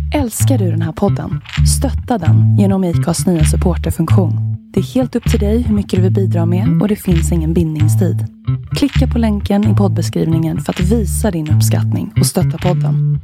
Älskar du den här podden? Stötta den genom IKAs nya supporterfunktion. Det är helt upp till dig hur mycket du vill bidra med och det finns ingen bindningstid. Klicka på länken i poddbeskrivningen för att visa din uppskattning och stötta podden.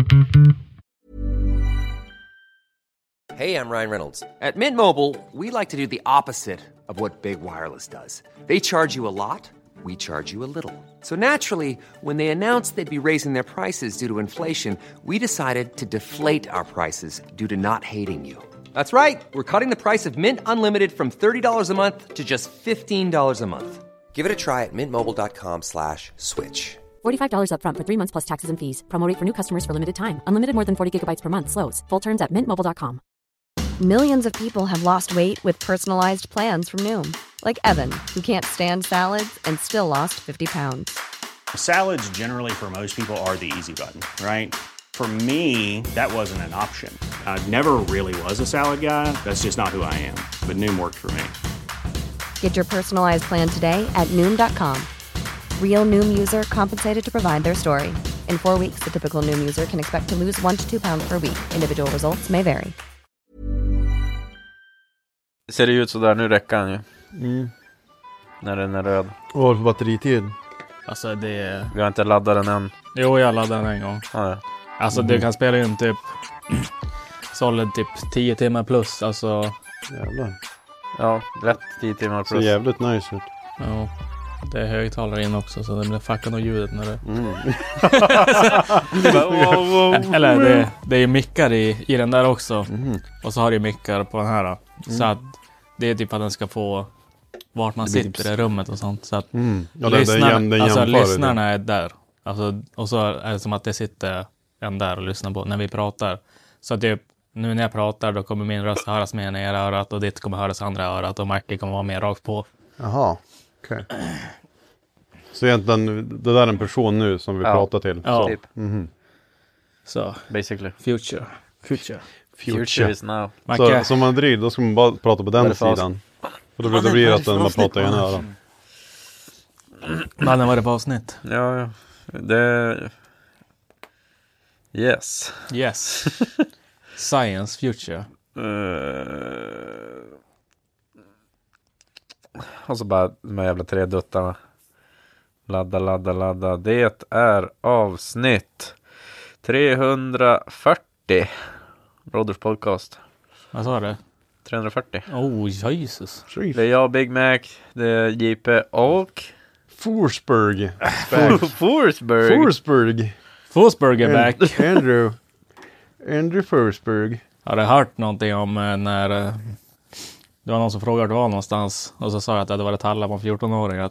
Hey, I'm Ryan Reynolds. At Mint Mobile, we like to do the opposite of what Big Wireless does. They charge you a lot. We charge you a little. So naturally, when they announced they'd be raising their prices due to inflation, we decided to deflate our prices due to not hating you. That's right. We're cutting the price of Mint Unlimited from $30 a month to just $15 a month. Give it a try at mintmobile.com/switch. $45 up front for 3 months plus taxes and fees. Promo rate for new customers for limited time. Unlimited more than 40 gigabytes per month slows. Full terms at mintmobile.com. Millions of people have lost weight with personalized plans from Noom. Like Evan, who can't stand salads and still lost 50 pounds. Salads generally for most people are the easy button, right? For me, that wasn't an option. I never really was a salad guy. That's just not who I am. But Noom worked for me. Get your personalized plan today at Noom.com. Real Noom user compensated to provide their story. In 4 weeks, the typical Noom user can expect to lose 1 to 2 pounds per week. Individual results may vary. Ser det ut så där nu räcker han ju. När den är röd. Vad var det för batteritid? Alltså det... Vi har inte laddat den än. Jo, jag laddade den en gång. Ja. Alltså det kan spela in typ solid typ 10 timmar plus. Alltså... Jävlar. Ja, rätt 10 timmar plus. Så jävligt nice ut. Ja, det är högtalare in också så det blir fuckat av ljudet när det... Eller det är ju mickar i den där också. Och så har det mickar på den här. Så att det är typ att den ska få vart man sitter i rummet och sånt. Så att Ja, lyssnarna är där. Alltså, och så är det som att det sitter en där och lyssnar på när vi pratar. Så att det, nu när jag pratar då kommer min röst höras mer i ena örat och ditt kommer höras i andra örat och Mackie kommer vara mer rakt på. Jaha, okej. Så egentligen, det där är en person nu som vi pratar till. Ja, typ. Så, Basically. future. Future is now. Så som Madrid, då ska man bara prata på den sidan. Och då blir det att den bara pratar i ena öron. Mannen, var det på avsnitt? Ja. Det... Yes. Science, future. Och så bara de här jävla 3 duttarna. Ladda. Det är avsnitt 340. Broders podcast. Vad sa du? 340. Oh, Jesus. Det är jag, Big Mac. Det är JP och... Forsberg. Forsberg är back. Andrew Forsberg. Har du hört någonting om när det var någon som frågade var någonstans och så sa jag att det hade varit Talla på 14-åring.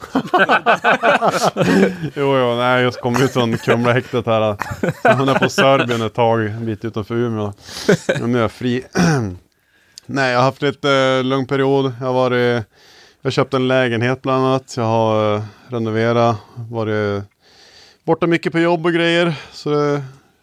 Nej, jag kom ut från Kumla-häktet här. Han är på Serbien ett tag, en bit utanför Umeå. Och nu är jag fri. Nej, jag har haft lite lång period. Jag köpte en lägenhet bland annat. Jag har renoverat. Varit borta mycket på jobb och grejer. Så det,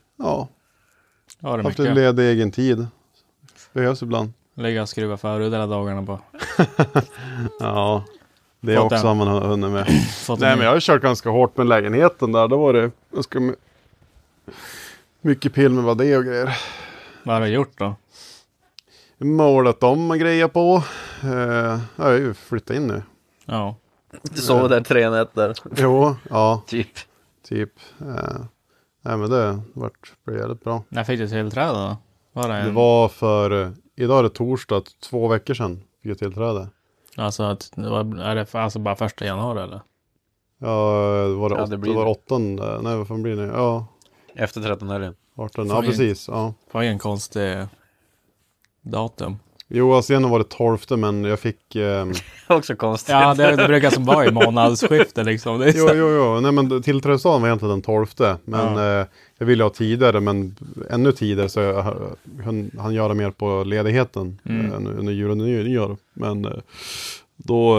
haft en ledig egen tid. Behövs ibland. Lägga och skruva för hela dagarna på. Ja, det är också har man hunnit med. Nej, men jag har kört ganska hårt med lägenheten där. Då var det ganska mycket pill med vad det och grejer. Vad har du gjort då? Målat om och grejer på. Jag är ju flyttat in nu. Ja. Du sov där 3 nätter. Jo, ja. Typ. Nej, men det blev jävligt bra. När fick du tillträde då? Det var idag är det torsdag, 2 veckor sedan fick jag tillträde. Alltså, är det alltså bara 1 januari eller? Ja, det var 8. Nej, vad fan blir det? Ja. Efter 13-helgen. 18, ja precis. Ja. Det var en konstig datum. Jo, alltså igen var det 12, men jag fick... Också konstigt. Ja, det brukar som vara i månadsskifte liksom. Det är jo. Nej, men tillträdesdagen var egentligen den 12. Men jag ville ha tidigare, men ännu tidigare så han göra mer på ledigheten under jul och nyår. Men då...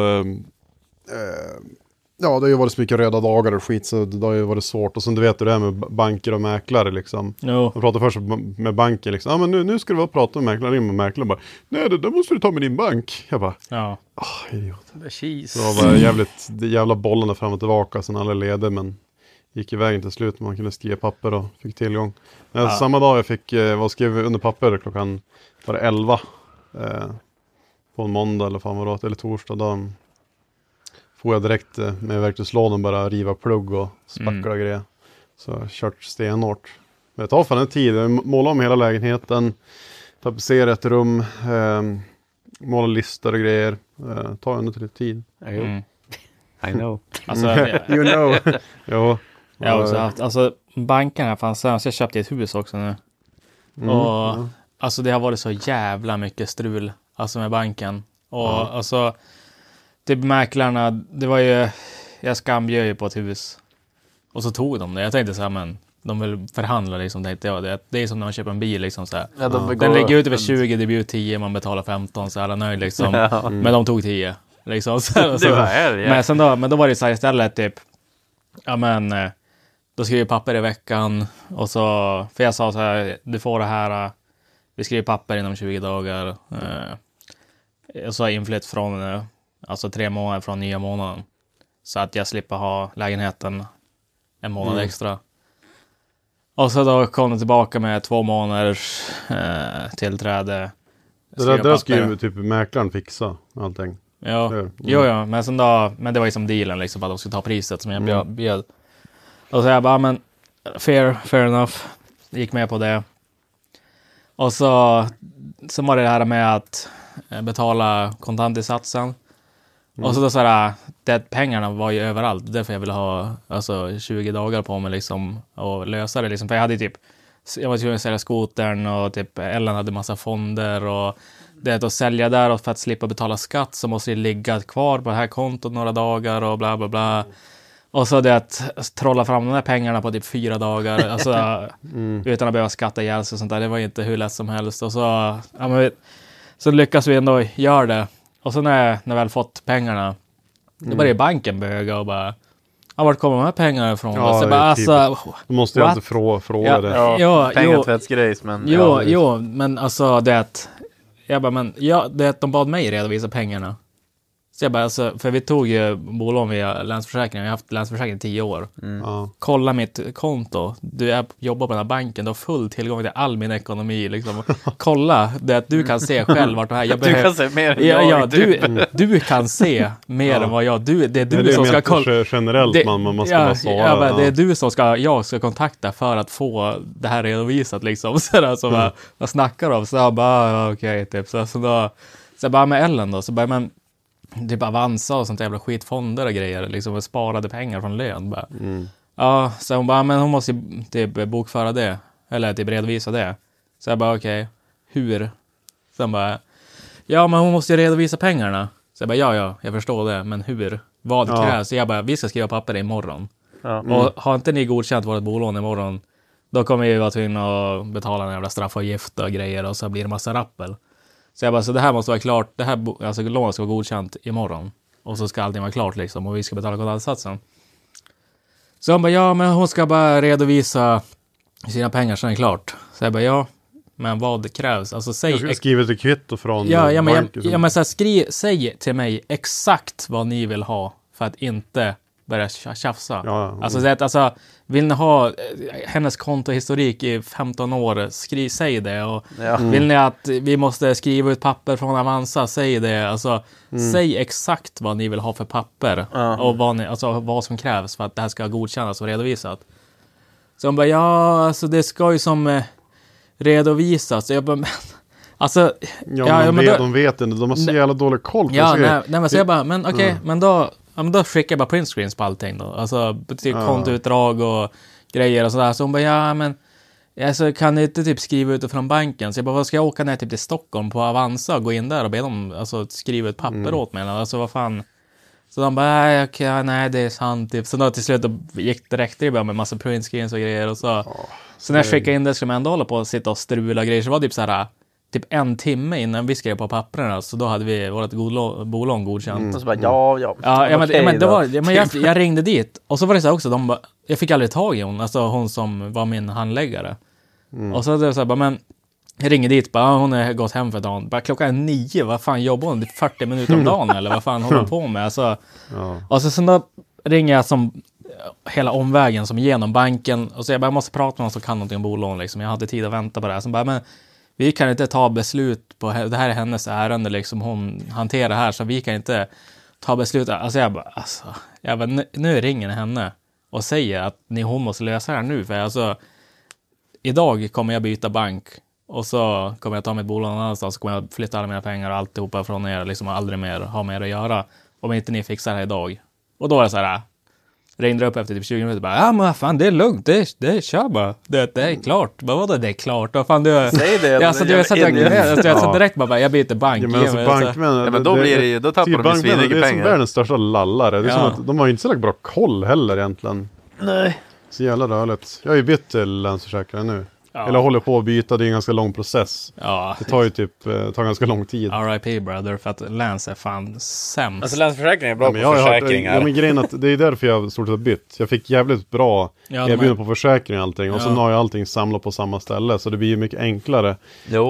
det har ju varit så mycket röda dagar och skit, så det har ju varit svårt. Och som du vet, det här med banker och mäklare liksom. Jag pratade först med banken liksom. Ja, men nu ska du vara prata med mäklare. Ring med mäklare bara, nej, det måste du ta med din bank. Jag bara, idiot. Så det var jävla bollarna fram och tillbaka, sen alla leder, men gick i vägen till slut. Man kunde skriva papper och fick tillgång. Samma dag jag fick skrev under papper klockan var det 11 på en måndag eller fan var det, eller torsdag. Då får jag direkt med verktygslådan bara riva plugg och spackla grejer. Så jag har kört stenhårt. Men det tar fan en tid. Jag målar om hela lägenheten. Tapetsera ett rum. Måla listor och grejer. Tar ändå lite tid. I know. Alltså, You know. Jo. jag har också haft, alltså bankerna fanns så jag köpte ett hus också nu. Och alltså det har varit så jävla mycket strul alltså med banken. Och alltså typ mäklarna, det var ju, jag skambjöd ju på ett hus. Och så tog de det. Jag tänkte så här, men de vill förhandla liksom, tänkte jag. Det är som när man köper en bil liksom så här. Ja, den ligger ut över 20, det blir 10, man betalar 15 så alla nöjd liksom. Men de tog 10 liksom så. Det var här, men sen då, men då var det så här istället typ, ja men då skriver papper i veckan och så, för jag sa så här, du får det här, vi skriver papper inom 20 dagar. Och så har jag inflytt från alltså 3 månader från nya månaden. Så att jag slipper ha lägenheten en månad extra. Och så då kom de tillbaka med 2 månaders tillträde. Det där skulle ju typ mäklaren fixa allting. Ja, men sen då, men det var ju som dealen liksom, att de skulle ta priset som jag bjöd. Och så jag bara, men fair enough. Gick med på det. Och så var det här med att betala kontantinsatsen. Och så då såhär, pengarna var ju överallt. Därför jag ville ha alltså 20 dagar på mig liksom och lösa det liksom. För jag hade typ, jag var tvungen att sälja skotern och typ Ellen hade massa fonder och det att sälja där och för att slippa betala skatt så måste det ligga kvar på det här kontot några dagar och bla bla bla. Och så det att trolla fram de där pengarna på typ 4 dagar alltså, utan att behöva skatta ihjäl sig och sånt där. Det var inte hur lätt som helst. Och så, ja, men, så lyckas vi ändå göra det. Och så när jag väl fått pengarna, då började banken böga och bara, vart kommer de här pengarna ifrån? Ja, så bara, alltså, du måste ju alltid fråga det. Ja, pengatvättsgrejs, men... Jo, men alltså det att, jag bara, men det att de bad mig redovisa pengarna. Så jag bara, alltså, för vi tog ju bolån via Länsförsäkringen. Jag har haft Länsförsäkringen i 10 år. Kolla mitt konto. Du jobbar på den här banken. Du har full tillgång till all min ekonomi. Liksom. Kolla det att du kan se själv vart det här. Du kan se mer än jag. Du kan se mer än vad jag. Det är du som ska kolla. Generellt man ska bara svara. Det är du som jag ska kontakta för att få det här redovisat. Liksom. Så där, så vad snackar om? Så jag bara, okej, typ. Så jag bara med Ellen då. Så bara, men typ Avanza och sånt jävla skitfonder och grejer liksom, och sparade pengar från lön bara. Ja, så hon bara, men hon måste typ bokföra det eller typ redovisa det. Så jag bara, okej, hur? Så hon bara, ja men hon måste ju redovisa pengarna. Så jag bara, ja, jag förstår det, men hur? Vad krävs? Så jag bara, vi ska skriva papper imorgon. Och har inte ni godkänt vårt bolån imorgon, då kommer vi vara tvungna att betala en jävla straffavgift och grejer och så blir det massa rappel. Så jag bara, så det här måste vara klart, det här, alltså lånet ska vara godkänt imorgon. Och så ska allting vara klart liksom, och vi ska betala kontantsatsen. Så hon bara, ja men hon ska bara redovisa sina pengar så är det klart. Så jag bara, ja, men vad krävs? Alltså säg... Jag ska skriva ett kvitto från men så här, säg till mig exakt vad ni vill ha för att inte börja tjafsa. Alltså, vill ni ha hennes kontohistorik i 15 år, säg det. Och vill ni att vi måste skriva ut papper från Avanza, säg det. Alltså, säg exakt vad ni vill ha för papper och vad som krävs för att det här ska godkännas och redovisat. Så hon bara, ja, alltså det ska ju som redovisas. Jag bara, men, alltså... de vet inte, de har så jävla dålig koll på nej, men så jag bara, men okej, men då skickar jag bara printscreens på allting då. Alltså typ kontoutdrag och grejer och sådär. Så hon bara, ja men alltså, kan ni inte typ skriva ut det från banken? Så jag bara, vad ska jag åka ner typ till Stockholm på Avanza och gå in där och be dem alltså, skriva ett papper åt mig? Alltså vad fan. Så de bara, nej det är sant typ. Så då till slut gick direkt det bara med massa printscreens och grejer och så. Så när jag skickade in det skulle man ändå hålla på att sitta och strula grejer. Så var det typ såhär typ 1 timme innan vi skrev på papperna, så då hade vi vårt bolån godkänt. Och så bara, jag ringde dit och så var det så också, jag fick aldrig tag i hon som var min handläggare. Och så det så här, men jag ringer dit, hon har gått hem för dagen. Bara klockan är 9, vad fan jobbar hon? 40 minuter om dagen eller vad fan håller hon på med? Alltså, och så då ringer jag som hela omvägen som genom banken. Och så jag bara, jag måste prata med någon som kan någonting om bolån. Liksom. Jag hade tid att vänta på det här. Så bara, men vi kan inte ta beslut på, det här är hennes ärende. Liksom, hon hanterar det här, så vi kan inte ta beslut. Alltså jag bara, nu ringer henne och säger att hon måste lösa det här nu. För alltså, idag kommer jag byta bank. Och så kommer jag ta mitt bolag någonstans. Så kommer jag flytta alla mina pengar och alltihopa från er. Liksom aldrig mer ha med er att göra. Om inte ni fixar det här idag. Och då är det så här. Ringde upp efter typ 20 minuter. Bara, ja men fan det är lugnt. Det kör bara. Det är klart. Vadå det är klart? Vad fan du... Säg det. Jag sa direkt bara, jag byter bank. Ja, men alltså bankmän. Men då blir det ju, då tappar de svinrika pengar. Det är som världens största lallare. Det är som att de har inte så bra koll heller egentligen. Nej. Så jävla rörligt. Jag har ju bytt till Länsförsäkringar nu. Ja. Eller håller på att byta, det är en ganska lång process. Ja. Det tar ju tar ganska lång tid. R.I.P. brother, för att Läns är fan sämst. Alltså Länsförsäkringar är bra på försäkringar. Ja, men grejen att det är därför jag stort sett bytt. Jag fick jävligt bra erbjudande på försäkring och allting. Och så har jag allting samlat på samma ställe. Så det blir ju mycket enklare. Jo,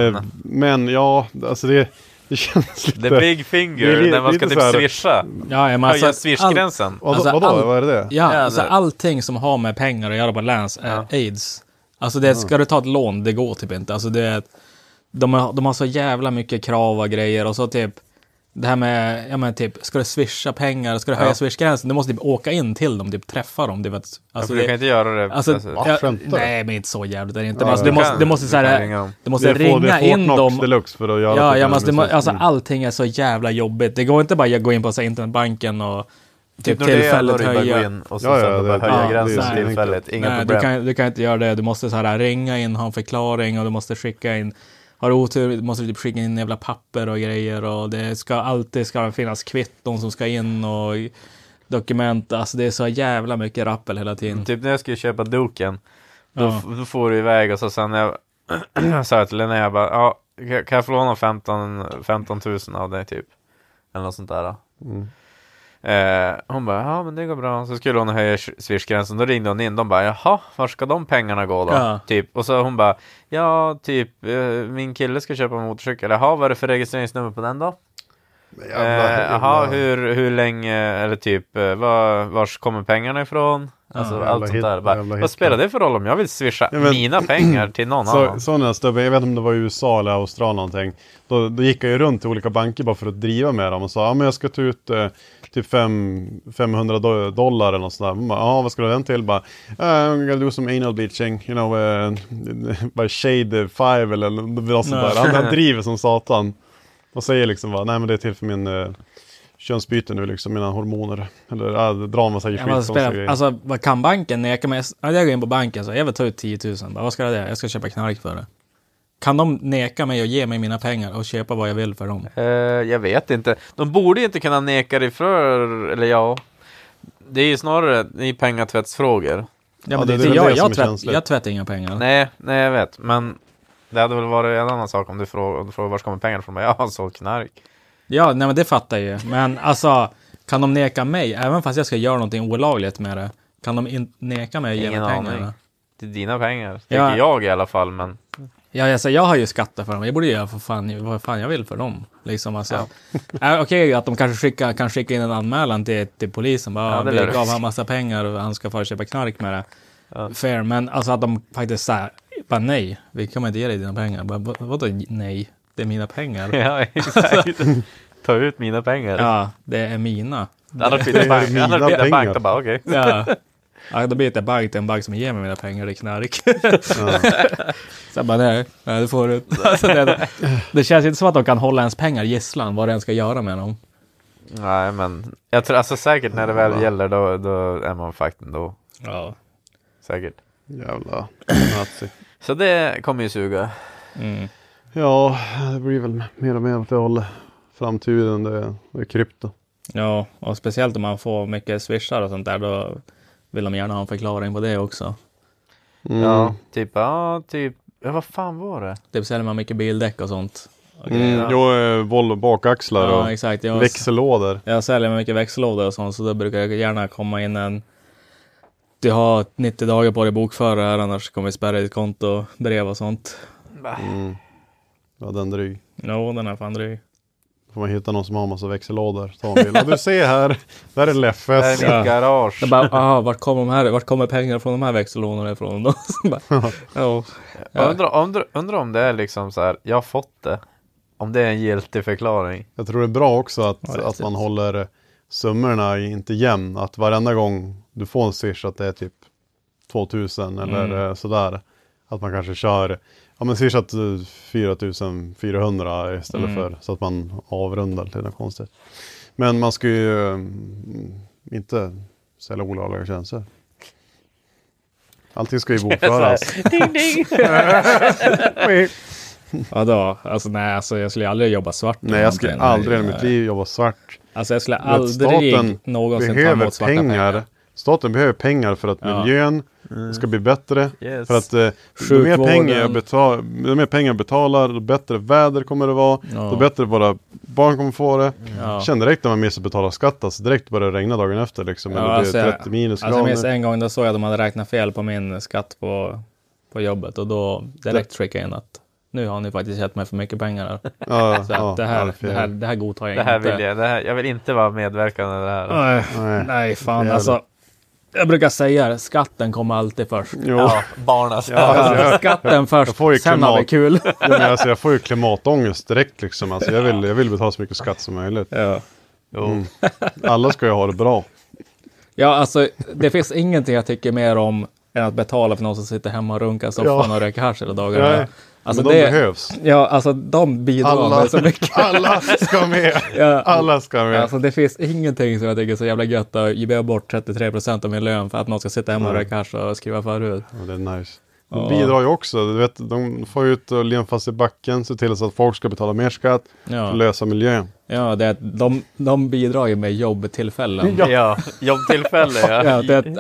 men ja, alltså det känns lite... The big finger, när man ska typ swisha. Ja, men höja swishgränsen. Vadå? Vad är det? Ja, alltså allting som har med pengar att göra på Läns är AIDS. Alltså det, ska du ta ett lån, det går typ inte. Alltså det, de har så jävla mycket krav och grejer. Och så typ, det här med, ja men typ, ska du swisha pengar, ska du höja swishgränsen, du måste typ åka in till dem, typ träffa dem. Alltså för du kan inte göra det. Nej, men inte så jävligt är det inte. Men alltså, du måste så här, du måste ringa in dem. Deluxe för att göra alltså allting är så jävla jobbigt. Det går inte bara att gå in på så här, internetbanken och typ tillfälligt höja. Och så höja gränsen tillfälligt. Inga problem. Du kan inte göra det. Du måste så här ringa in, ha en förklaring och du måste skicka in. Har du otur måste du typ skicka in jävla papper och grejer och det ska alltid finnas kvitton som ska in och dokument. Alltså det är så jävla mycket rappel hela tiden. Typ när jag skulle köpa duken då får du iväg och så sen jag sa till Linnea bara, kan jag få låna 15 000 av dig typ? Eller något sånt där. Hon bara, ja men det går bra. Så skulle hon höja swishgränsen. Då ringde hon in. De bara, jaha, var ska de pengarna gå då? Ja. Typ. Och så hon bara, ja typ min kille ska köpa en motorcykel. Jaha, vad är det för registreringsnummer på den då? Jaha, hur länge, eller typ vars kommer pengarna ifrån? Alltså allt sånt där. Vad spelar det för roll om jag vill swisha mina pengar till någon annan? Så när jag vet inte om det var i USA eller Australien någonting. Då gick jag ju runt till olika banker bara för att driva med dem och sa, men jag ska ta ut typ $500 eller något sånt där. Vad ska du ha den till? Bara, I'm gonna do some anal bleaching, you know, by shade 5 eller något sånt där. Han driver som satan. Och säger liksom bara, nej men det är till för min könsbyte nu liksom, mina hormoner. Eller drar man sig skit. Alltså vad kan banken neka mig? Jag går in på banken så jag vill ta ut 10 000. Vad ska det? Jag ska köpa knark för det. Kan de neka mig och ge mig mina pengar och köpa vad jag vill för dem? Jag vet inte. De borde inte kunna neka dig för, eller ja. Det är ju snarare i pengatvättsfrågor. Ja, men jag tvättar inga pengar. Nej, jag vet. Men det hade väl varit en annan sak om du frågar var kommer pengarna från. Jag har sålt knark. Ja, nej men det fattar jag ju. Men alltså, kan de neka mig, även fast jag ska göra någonting olagligt med det, kan de neka mig och ge mig pengarna? Det är dina pengar, tycker jag i alla fall, men... Ja, alltså, jag har ju skattat för dem. Jag borde göra vad fan jag vill för dem. Liksom, alltså. Okej, att de kanske kan skicka in en anmälan till polisen. Bara, vi gav han massa pengar och han ska få köpa knark med det. Ja. Fair, men alltså att de faktiskt säger, bara nej, vi kommer inte ge dig dina pengar. Vadå nej? Det är mina pengar. Ja, exakt. Ta ut mina pengar. Ja, det är mina. Annars blir det bank. Då bara, okej. Ja, då blir det bank till en bank som ger mig mina pengar, det är knark. Så jag bara, nej, det får du. Alltså, det känns inte som att de kan hålla ens pengar gisslan, vad den ska göra med dem. Nej, men jag tror alltså säkert när det väl gäller då är man faktiskt då. Ja. Säkert. Jävla nazi. Så det kommer ju suga. Mm. Ja, det blir väl mer och mer åt det hållet. Framtiden, det är krypto. Ja, och speciellt om man får mycket swishar och sånt där, då vill de gärna ha en förklaring på det också. Mm. Ja, vad fan var det? Typ säljer man mycket bildäck och sånt. Volvo bakaxlar och exakt. växellådor. Jag säljer mycket växellådor och sånt, så då brukar jag gärna komma in du har 90 dagar på dig bokföra här, annars kommer vi spärra ditt konto, brev och sånt. Ja, den dryg. Jo, den är fan dryg. Får man hitta någon som har en massa växellådor. Ta en bild. Och du ser här, där är Leffes. Det är mitt garage. Jag bara, vart kommer pengar från de här växellånorna ifrån då? Undrar om det är liksom så här, jag har fått det. Om det är en giltig förklaring. Jag tror det är bra också att man håller summorna inte jämn. Att varenda gång du får en swish att det är typ 2000 eller sådär. Att man kanske kör, swishat 4400 istället för så att man avrundar till något konstigt. Men man ska ju inte sälja olagliga tjänster. Allting ska ju bokföras. Ding ding! Ja då, jag skulle aldrig jobba svart. Nej, jag skulle aldrig i mitt liv jobba svart. Alltså jag skulle aldrig någonsin ta emot svarta pengar. Staten behöver pengar för att miljön ska bli bättre. Yes. För att ju mer pengar jag betalar, då bättre väder kommer det vara. Då bättre våra barn kommer få det. Känn direkt när man missar betala skatt. Alltså direkt börjar det regna dagen efter. Liksom, eller det blir 30 minusgrader. Jag minns en gång då såg jag att de hade räknat fel på min skatt på jobbet. Och då direkt trickade jag in att nu har ni faktiskt gett mig för mycket pengar. Så att det här godtar jag inte. Jag vill inte vara medverkande i det här. Nej, fan alltså. Jag brukar säga skatten kommer alltid först. Ja, barnas. Skatten först, sen har vi kul. Jag får ju klimatångest direkt liksom. Alltså, jag vill betala så mycket skatt som möjligt. Ja. Alla ska ju ha det bra. Ja, alltså det finns ingenting jag tycker mer om än att betala för någon som sitter hemma och runkar soffan och röker hasch hela dagarna. Nej. Alltså men de behövs. Ja, alltså de bidrar med så mycket. Alla ska med. Alla ska med. Alltså det finns ingenting som jag tycker är så jävla gött att ge bort 33% av min lön för att någon ska sitta hemma och röka hasch och skriva förut. Ja, det är nice. De bidrar ju också. Du vet, de får ut och len fast i backen, se till så att folk ska betala mer skatt för att lösa miljön. Ja, de bidrar ju med jobbtillfällen. Ja, jobbtillfällen.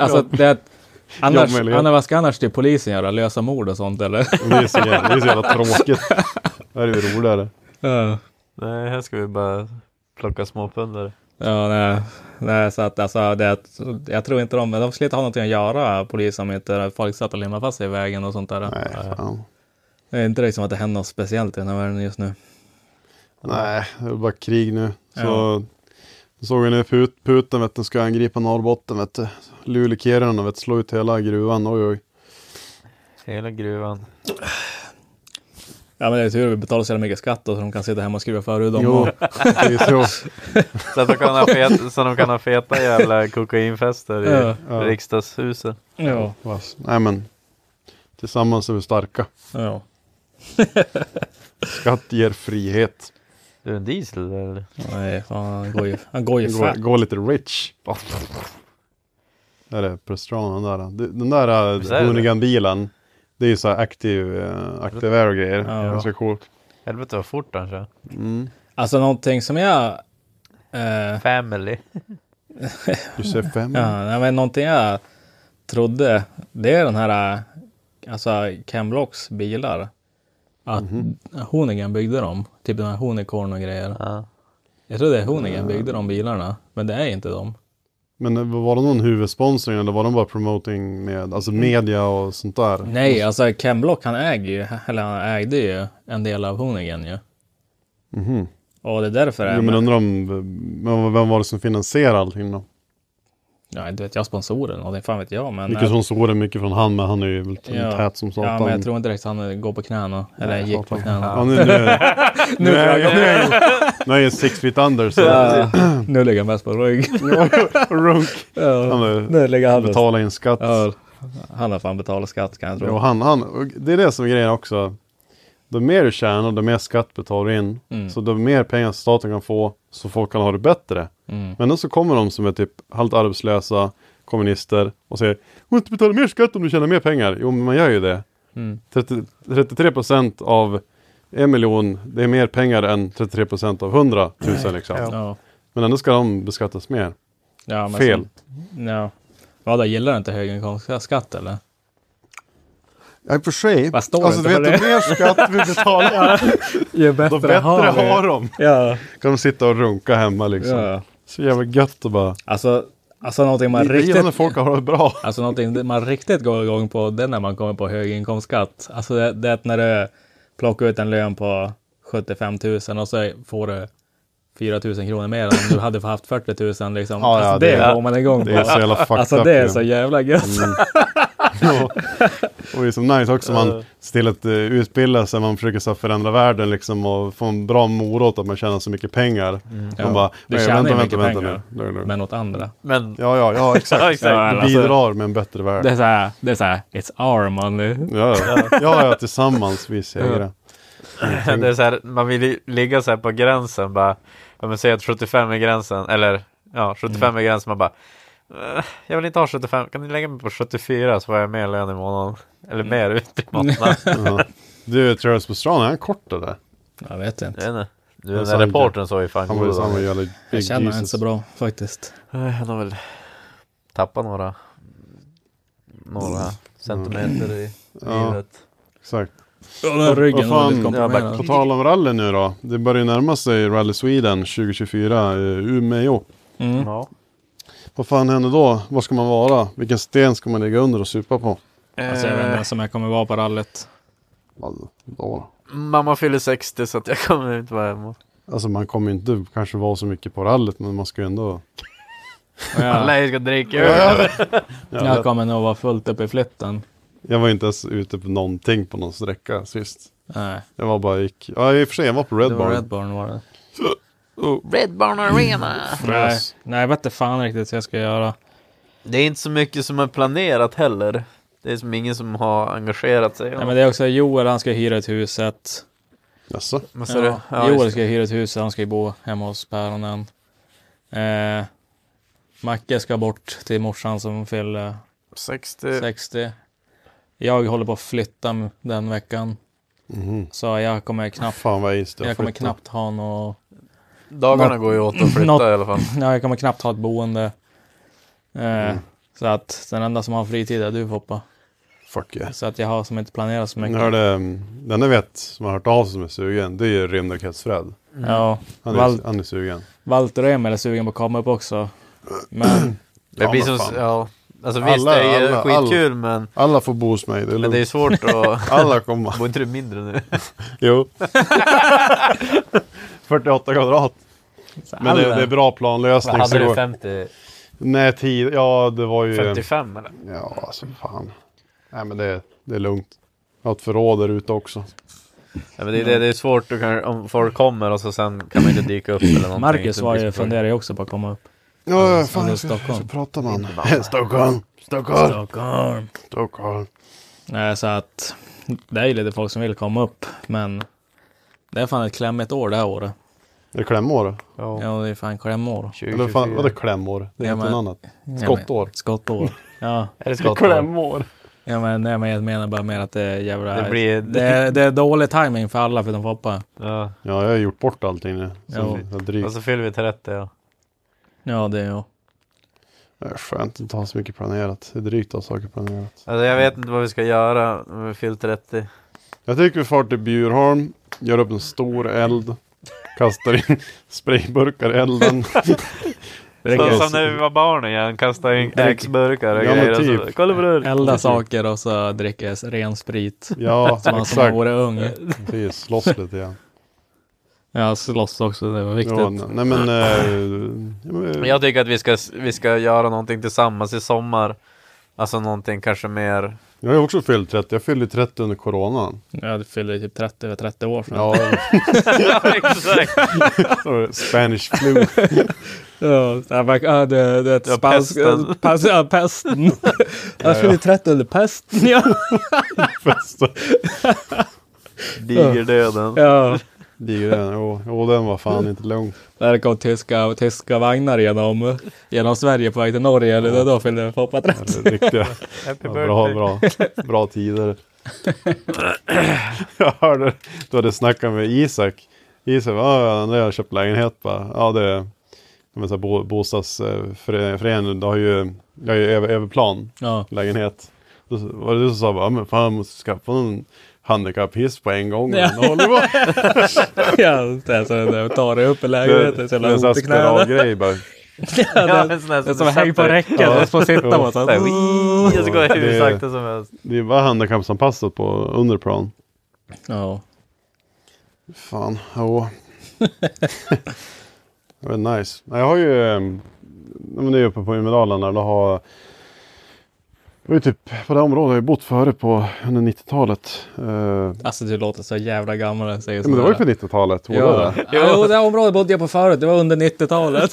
Vad ska annars till polisen göra? Lösa mord och sånt eller? Det är så jävla tråkigt. Det är ju roligare. Ja. Nej, här ska vi bara plocka småpundare. Ja, nej, så att alltså, jag tror inte de skulle inte ha någonting att göra, polisen, om inte folk satt och limmade fast sig i vägen och sånt där. Nej, fan. Det är inte liksom att det händer något speciellt i den här världen just nu. Nej, det är bara krig nu. Så såg vi nu Putin, vet du, ska angripa Norrbotten, vet du. Luleå-Kiruna, vet du, slå ut hela gruvan, oj. Hela gruvan. Ja, men det är tur att vi betalar så mycket skatt och så de kan sitta hemma och skriva för hur de har. Det är så. Så de kan ha feta jävla kokainfester i riksdagshuset. Ja. Nej, men tillsammans är vi starka. Ja. Skatt ger frihet. Du är en diesel eller? Nej, fan, han går ju fett. Går lite rich. Där är Pastrana där. Den där hoonigan-bilen. Det är ju så här aktivare och grejer. Ja. Ganska coolt. Helvete vad fort han kör. Alltså någonting som jag... Family. Du ser family? Ja, men någonting jag trodde, det är den här... Alltså Camblocks bilar. Att Hoonigan byggde dem. Typ den här Hoonicorn och grejer. Ja. Jag tror det är Hoonigan byggde de bilarna. Men det är inte de. Men var det någon huvudsponsring eller var de bara promoting med alltså media och sånt där? Nej, alltså Camblock han ägde ju en del av Hoonigan ju. Och det är därför men undrar om vem var det som finansierade allting då? Ja, inte vet jag, sponsorer och det fan vet jag, men mycket sponsorer, mycket från han, men han är ju väl tät som satan. Ja, men jag tror inte direkt han går på knäna eller gick på knäna. Ja, nu är jag 6 feet under så nu ligger han mest på rygg. Runk. Nu ligger han betala in skatt. Ja, han har fan betalat skatt kan jag tro. Jo, han det är det som är grejen också. Det mer du tjänar, det mer skatt betalar in. Så det mer pengar staten kan få så folk kan ha det bättre. Men då så kommer de som är typ halvt arbetslösa kommunister och säger, du inte betala mer skatt om du tjänar mer pengar. Jo, men man gör ju det. 33% av 1 miljon, det är mer pengar än 33% av 100 000 liksom. Ja. Men ändå ska de beskattas mer. Ja, men fel. Ja. Vad då, gillar du inte höginkomstskatt eller? Ja, i och för sig. Alltså du vet, mer skatt vi betalar, då bättre har de. Ja. Kan de sitta och runka hemma liksom. Ja. Så jävla gött och bara... Alltså någonting man riktigt... när folk har det bra. Alltså någonting man riktigt går igång på, det är när man kommer på höginkomstskatt. Alltså det är när du plockar ut en lön på 75 000 och så får du 4 000 kronor mer än om du hade haft 40 000 liksom. Ja, alltså, det det går man igång på. Det är så jävla fucked alltså up, det är ju. så jävla gött. Ja. Och det är så nice också, man till att utbilda sig, man försöker så förändra världen liksom, och få en bra morot att man tjänar så mycket pengar. Man bara, du tjänar ju mycket pengar, men åt andra. Men Ja, exakt. Ja, Du bidrar med en bättre värld. Det är så här, it's our money. Ja, tillsammans vi segrar. det är så här, man vill ju ligga så här på gränsen bara, om man säger att 75 är gränsen, eller 75 är gränsen, man bara jag vill inte ha 75, kan ni lägga mig på 74 så får jag mer lön i månaden, eller mer ut i månaden. Du, Travis Pastrana, är han kort eller? Jag vet inte. Du, den där reportern så är fan han var jävla jag känner inte så bra faktiskt. Han har väl tappat några centimeter i livet. Exakt. Ryggen på tal om rally nu då. Det börjar närma sig Rally Sweden 2024 i Umeå. Ja. Vad fan händer då? Var ska man vara? Vilken sten ska man ligga under och supa på? Alltså jag vet inte som jag kommer vara på rallyt. Då. Mamma fyller 60 så att jag kommer inte vara hemma. Alltså man kommer inte kanske vara så mycket på rallyt, men man ska ju ändå... Alla ska dricka öl. Jag kommer nog vara fullt upp i flytten. Jag var inte ens ute på någonting på någon sträcka sist. Nej. Jag var bara gick... Ja, i och för sig, jag var på Red Barn. Red Barn var det. Red Barn Arena. Nej, jag vet inte fan riktigt vad jag ska göra. Det är inte så mycket som är planerat heller. Det är som ingen som har engagerat sig. Nej, men det är också Joel, han ska hyra ett huset. Jaså? Joel ska hyra ett hus, han ska ju bo hemma hos päronen. Macke ska bort till morsan som fyller 60. Jag håller på att flytta den veckan. Så jag kommer knappt knappt ha något. Dagarna går ju åt att flytta i alla fall. Ja, jag kommer knappt ha ett boende. Så att den enda som har fritid är du, Foppa. Fuck yeah. Så att jag har som inte planerat så mycket. Jag hörde, den jag vet som har hört av sig som är sugen, det är ju Rymdraketsfred. Ja. Han är sugen. Walter och Emil är sugen på att komma upp också. Men det blir som, alltså visst, det är skitkul, men alla får bo hos mig. Men det är svårt att alla kommer. Bor inte du mindre nu? Jo. 48 kvadrat. Men det är bra planlösning. Hade du 50? Nej, det var ju 55 eller? Ja, alltså fan. Nej, men det är lugnt. Jag har ett förråd där ute också. Ja, men det är svårt om folk kommer och så sen kan man inte dyka upp eller någonting. Marcus funderar ju också på att komma upp. Ja, fan, så pratar man. Stockholm. Nej, så att det är lite folk som vill komma upp, men det är fan ett klämmigt år det här året. Är det klämår? Ja, det är fan klämår. Eller fan, vad är det klämår? Det är inte något annat. Skottår. Ja. Är det skottår? Klämår. Ja, men jag menar bara mer att det är jävla... Det är dålig timing för alla förutom Foppa. Ja, jag har gjort bort allting nu. Och så fyller vi 30, Ja, det är jag. Det är skönt att inte ha så mycket planerat. Det är drygt att ha saker planerat. Alltså jag vet inte vad vi ska göra när vi fyllt 30. Jag tycker vi får till Bjurholm, gör upp en stor eld, kastar in sprayburkar i elden. Som när vi var barn igen, kastar in X-burkar och grejer. Typ. Och så, kolla på det. Elda saker och så dricka ren sprit. Ja, som man vore ung. Precis, slåss lite igen. Ja, slåss också, det var viktigt. Ja, nej men... Jag tycker att vi ska göra någonting tillsammans i sommar. Alltså någonting kanske mer... Jag har också fyllt 30. Jag fyllde 30 under coronan. Ja, du fyllde typ 30 år sedan. Ja, exakt. Spanish flu. Ja, det är ett pesten. Jag fyllde 30 under pesten, ja. Pesten. Digerdöden. Ja. Jo, den var fan inte lång. Där kom tyska vagnar genom Sverige på väg till Norge. Eller då fyllde jag Foppa 30. Riktiga. Bra tider. Jag hörde, du hade snackat med Isak. Isak, när jag köpt lägenhet bara. Ja, det är bostadsföreningen. Jag har ju överplan lägenhet. Då var det du som sa bara, men fan, jag måste skaffa någon handikapphiss på en gång. Ja, det är så tar det upp i lägenheten. Det är en sån spiralgrej bara. Det är som häng på räcket och får sitta på så. Jag ska gå hur sakta som helst. Det var handikappsanpassat på underplan. Ja. Fan, ja. Det är nice. Jag har ju, men det är uppe på Umedalen där, då har jag ju typ, på det området har jag bott före under 90-talet. Alltså du låter så jävla gammal att säga så. Men det var ju på 90-talet. Ja, det här området bodde jag på förut, det var under 90-talet.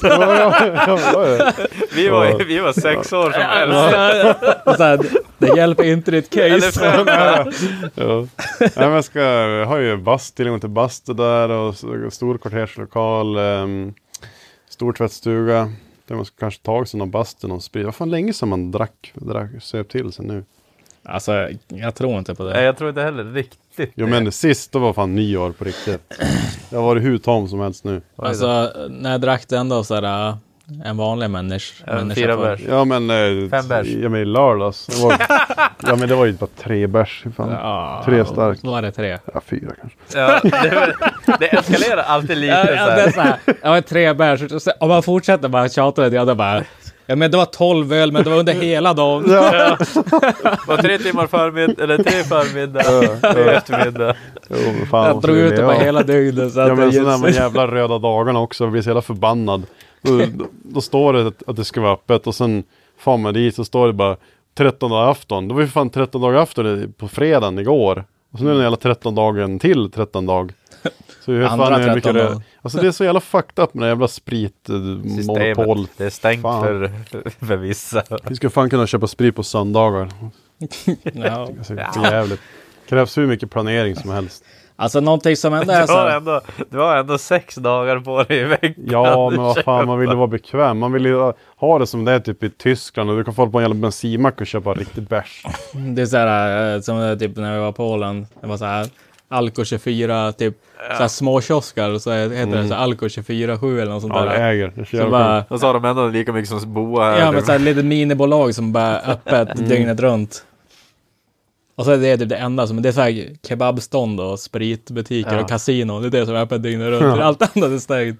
Vi var 6 år som helst. Det hjälper inte ditt case. Ja. Jag har ju tillgång till bastu där och stor kvarterslokal, stor tvättstuga. Där man ska kanske ta sig någon bastu, någon sprit. Vad fan länge sedan man drack söp till sig nu. Alltså, jag tror inte på det. Nej, jag tror inte heller riktigt. Jo, men det sist då var fan nyår på riktigt. Jag har varit hur tom som helst nu. Alltså, när jag drack det ändå så här, en vanlig människa. 4 bärs. Ja, men 5 bärs. Ja, men i lördags. Ja, men det var ju bara 3 bärs. Fan. Ja, 3 stark. Då var det 3. Ja, 4 kanske. Ja, det eskalerar alltid lite så här. Det är så här. Ja, 3 bärs. Om man fortsätter bara tjata lite, jag bara... Ja, men det var 12 öl, men det var under hela dagen. Ja. Det var 3 timmar förmiddag, eller 3 förmiddag, 3 eftermiddag. Jo, fan, jag drog ut det på hela dygnet. Så ja, men sådana här jävla röda dagarna också, jag blir så jävla förbannad. Då står det att det ska vara öppet och sen fan man dit så står det bara 13 dagar afton. Det var ju fan 13 dagar afton på fredagen igår. Och så nu är det jävla 13 dagen till 13 dag. Så hur fan är det mycket det? Alltså det är så jävla fucked up med det jävla spritmonopol. Det är stängt för vissa. Vi ska fan kunna köpa sprit på söndagar. Ja. Det är jävligt. Krävs hur mycket planering som helst. Alltså någonting som ändå är så... Du har ändå 6 dagar på dig i veckan. Ja, men vad fan, man vill ju vara bekväm. Man vill ju ha det som det är typ i Tyskland. Och du kan få på en jävla bensinmack och köpa riktigt bärs. Det är så här, som typ när vi var i Polen. Det var så här, Alko 24, typ så här små kioskar. Så heter det så här, Alko 24-7 eller något sånt där. Ja, det äger. Så bara, och så har de ändå lika mycket som Boa här. Ja, men så här litet minibolag som bara är öppet dygnet runt. Och så är det typ det enda som, det är så här kebabstånd och spritbutiker och kasino. Det är det som är öppet dygnet runt. Allt annat är stängt.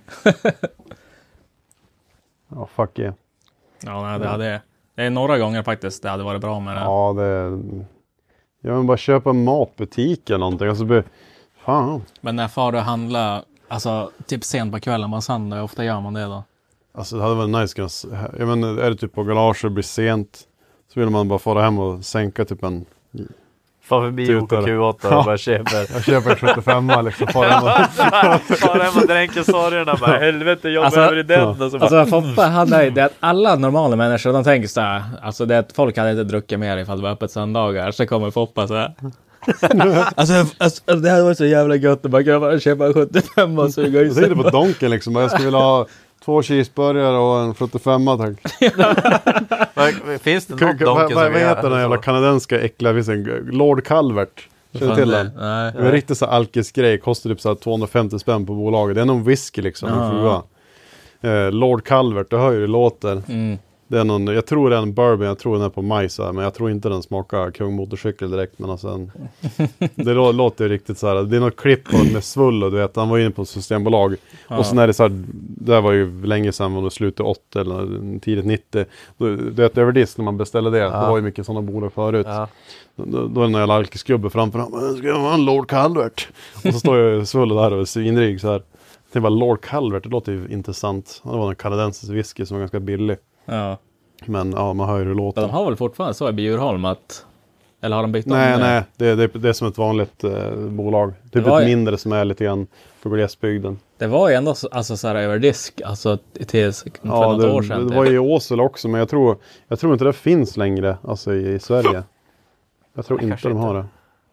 Ja, fuck yeah. Ja, nej, det är några gånger faktiskt det hade varit bra med det. Ja, jag vill bara köpa en matbutik eller någonting. Alltså, fan. Men när far du handla, alltså typ sent på kvällen på söndag, hur ofta gör man det då? Alltså det hade varit nice. Jag menar, är det typ på garage och blir sent så vill man bara fara hem och sänka typ en... Far förbi OKQ8 och bara köper. Jag köper 75 liksom. Fara hem och dränker sorgerna. Bara, helvete, jobbar alltså, över i den. Och så bara... Alltså Foppa hade det att alla normala människor, de tänker så här. Alltså det att folk hade inte druckit mer ifall det var öppet söndagar. Så kommer Foppa så här. alltså det här var så jävla gött. Man kan bara köpa 75 och suga i sig. Jag sitter på donken liksom. Jag skulle vilja ha 2 cheeseburgare och en 75 tack. Finns det någon donken vad heter den jävla kanadenska äckliga Lord Calvert? Känner till den? Nej. Det är en riktigt så alkisgrej. Kostar typ så här 250 spänn på bolaget. Det är någon whisky liksom. Lord Calvert, det hör ju det låter. Det är någon, jag tror det är en bourbon, jag tror den är på majs här, men jag tror inte den smakar kungmotorcykel direkt. Men alltså det låter ju riktigt så här. Det är något klipp med Svull och du vet, han var inne på Systembolag. Och så när det så här, det var ju länge sedan när det slutade 80 eller tidigt 90. Det är över disk när man beställde det. Det var ju mycket sådana bolag förut. Då är det en jävla alkisgubbe framför honom. Ska jag vara en Lord Calvert? Och så står ju Svull där och är svinrig så här. Det var Lord Calvert, det låter ju intressant. Det var en kanadensisk whisky som var ganska billig. Ja. Men ja, man hör ju hur det låter. Men de har väl fortfarande så i Bjurholm att... Eller har de bytt om det? Nej, det är som ett vanligt bolag. Typ ett mindre som är lite grann för glesbygden. Det var ju ändå alltså, så här över disk, alltså till för något år sedan. Det var ju i Åsele också, men jag tror inte det finns längre alltså, i Sverige. Jag tror inte de har det.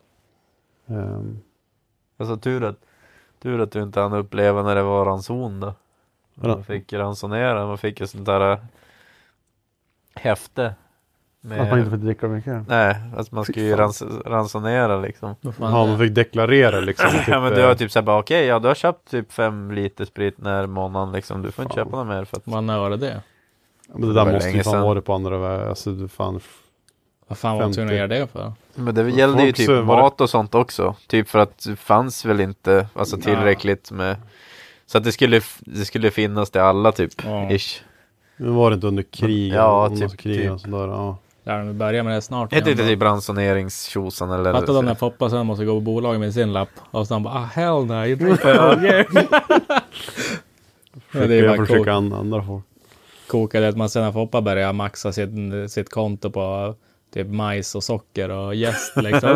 Alltså tur att du inte hann uppleva när det var ranson då. Man fick ransonera, man fick ett sånt där häfte. Att man inte fick dricka mycket? Nej, alltså man ska ju ransonera liksom. Ja, man fick deklarera liksom. Typ, ja, men du har typ såhär, okej, ja du har köpt typ 5 liter sprit när månaden liksom. Du får inte köpa något mer för att... När var det? Ja, men det där måste ju fan vara på andra vägar. Alltså du fan... Vad fan var du tvungen att göra det för? Men det gällde ju typ mat och sånt också. Typ för att det fanns väl inte alltså tillräckligt med... Så att det skulle finnas till alla typ. Ish. Men var det inte under krig? Ja, typ. Och sådär, ja. Ja, vi börjar med det snart. Heter det typ ransoneringstjosan eller... Fattar de när Foppa sen måste gå på bolaget med sin lapp. Och så han bara, hell no, you drink for all year. Jag försöker andra folk. Koka det, man sen har Foppa börjar maxa sitt konto på typ majs och socker och jäst liksom.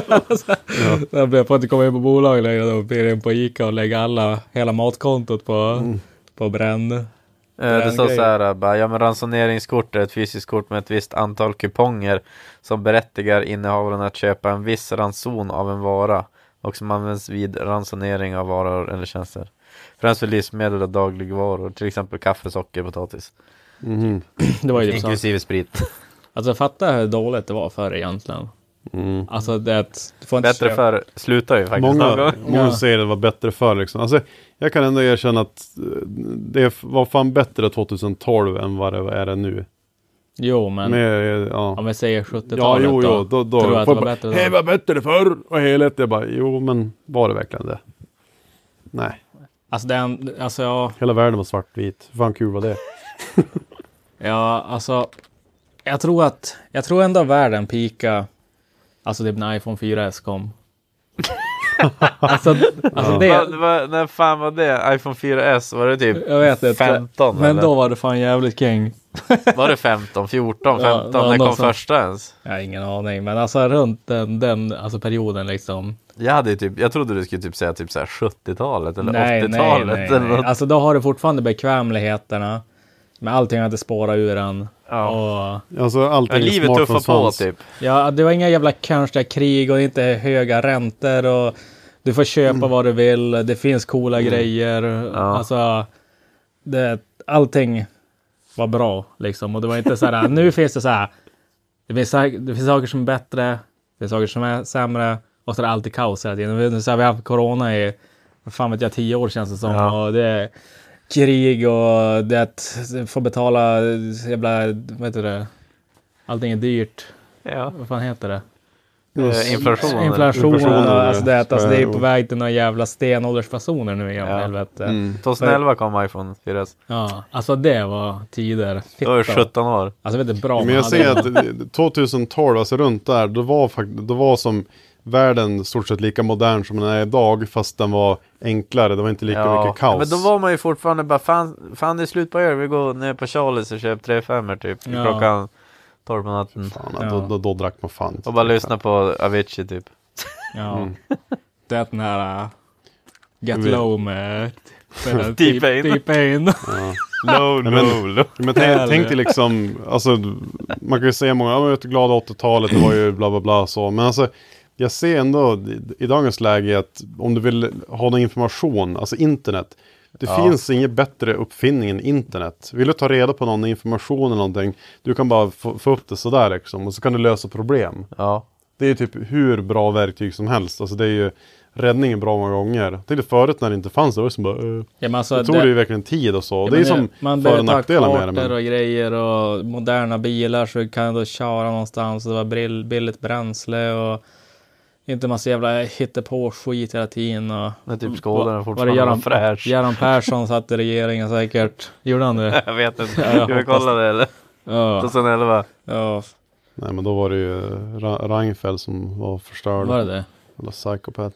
Jag får inte komma in på bolaget längre, då blir det in på Ica och lägga hela matkontot på bränn. Det står så här, men ransoneringskort är ett fysiskt kort med ett visst antal kuponger som berättigar innehavaren att köpa en viss ranson av en vara och som används vid ransonering av varor eller tjänster. Främst för livsmedel och dagligvaror, till exempel kaffe, socker, potatis. Det var ju inklusive sprit. Alltså fatta hur dåligt det var förr egentligen. Alltså det får inte bättre för slutar ju faktiskt. Många säger det var bättre för liksom. Alltså jag kan ändå erkänna att det var fan bättre 2012 än vad det är nu. Jo, men om vi säger 70-talet då tror jag att det var bättre. Det var bättre förr och helhet. Jag bara, jo men var det verkligen det? Nej. Alltså hela världen var svartvit. Hur fan kul var det? Ja, alltså jag tror ändå världen pika. Alltså typ när iPhone 4S kom. alltså när fan var det? iPhone 4S var det typ jag vet 15 men eller? Då var det fan jävligt king. Var det 15, 14, 15? När kom första ens? Jag har ingen aning, men alltså runt den alltså perioden liksom. Jag trodde du skulle typ säga typ så här 70-talet eller 80-talet. Nej. Eller något. Alltså då har du fortfarande bekvämligheterna. Men allting hade spårat ur den. Ja. Och alltså allting livet tuffar på typ. Ja, det var inga jävla kanske krig och inte höga räntor och du får köpa vad du vill. Det finns coola grejer. Ja. Alltså allting var bra liksom. Och det var inte så här, nu finns det så här. Det finns saker som är bättre. Det finns saker som är sämre. Och så är det alltid kaos hela tiden. Så här, vi har haft corona i, fan vet jag, 10 år känns det som. Ja. Och det är krig och det att få betala jävla, vad heter det? Allting är dyrt. Ja. Vad fan heter det? Inflation. Alltså det är på väg till några jävla stenåldersfasoner nu igen. Helvete. 2011 kom iPhone 4S. Ja, alltså det var tider. Det var 17 år. Alltså vet du, bra. Men jag ser att 2012, alltså runt där, då var som världen stort sett lika modern som den är idag, fast den var enklare, det var inte lika mycket kaos. Men då var man ju fortfarande bara, fan det är slut på vi går ner på Charles och köper 3-5 typ, klockan 12 på natten. Fan, då drack man fan. Och bara lyssna på Avicii typ. Ja, det är den här Get Low med T-Pain. Low. Men tänk dig liksom, alltså man kan ju säga många, jag var glad 80-talet, det var ju bla bla bla så, men alltså jag ser ändå i dagens läge att om du vill ha någon information, alltså internet, det finns inget bättre uppfinning än internet. Vill du ta reda på någon information eller någonting, du kan bara få upp det sådär liksom, och så kan du lösa problem. Ja. Det är ju typ hur bra verktyg som helst, alltså det är ju räddningen bra många gånger. Till förut när det inte fanns, det var som bara alltså, det tog det ju verkligen tid och så. Ja, det är som man för- och nackdelar med det. Men och grejer och moderna bilar så kan du köra någonstans och det var billigt bränsle och inte massa jävla hittepå skit hela tiden. Och men typ skålarna fortfarande fräsch. Göran Persson satt i regeringen säkert. Gjorde han det? Jag vet inte. Ska vi kolla det eller? Ja. 2011. Ja. Nej, men då var det ju Reinfeldt som var förstörd. Var det? Eller psykopat.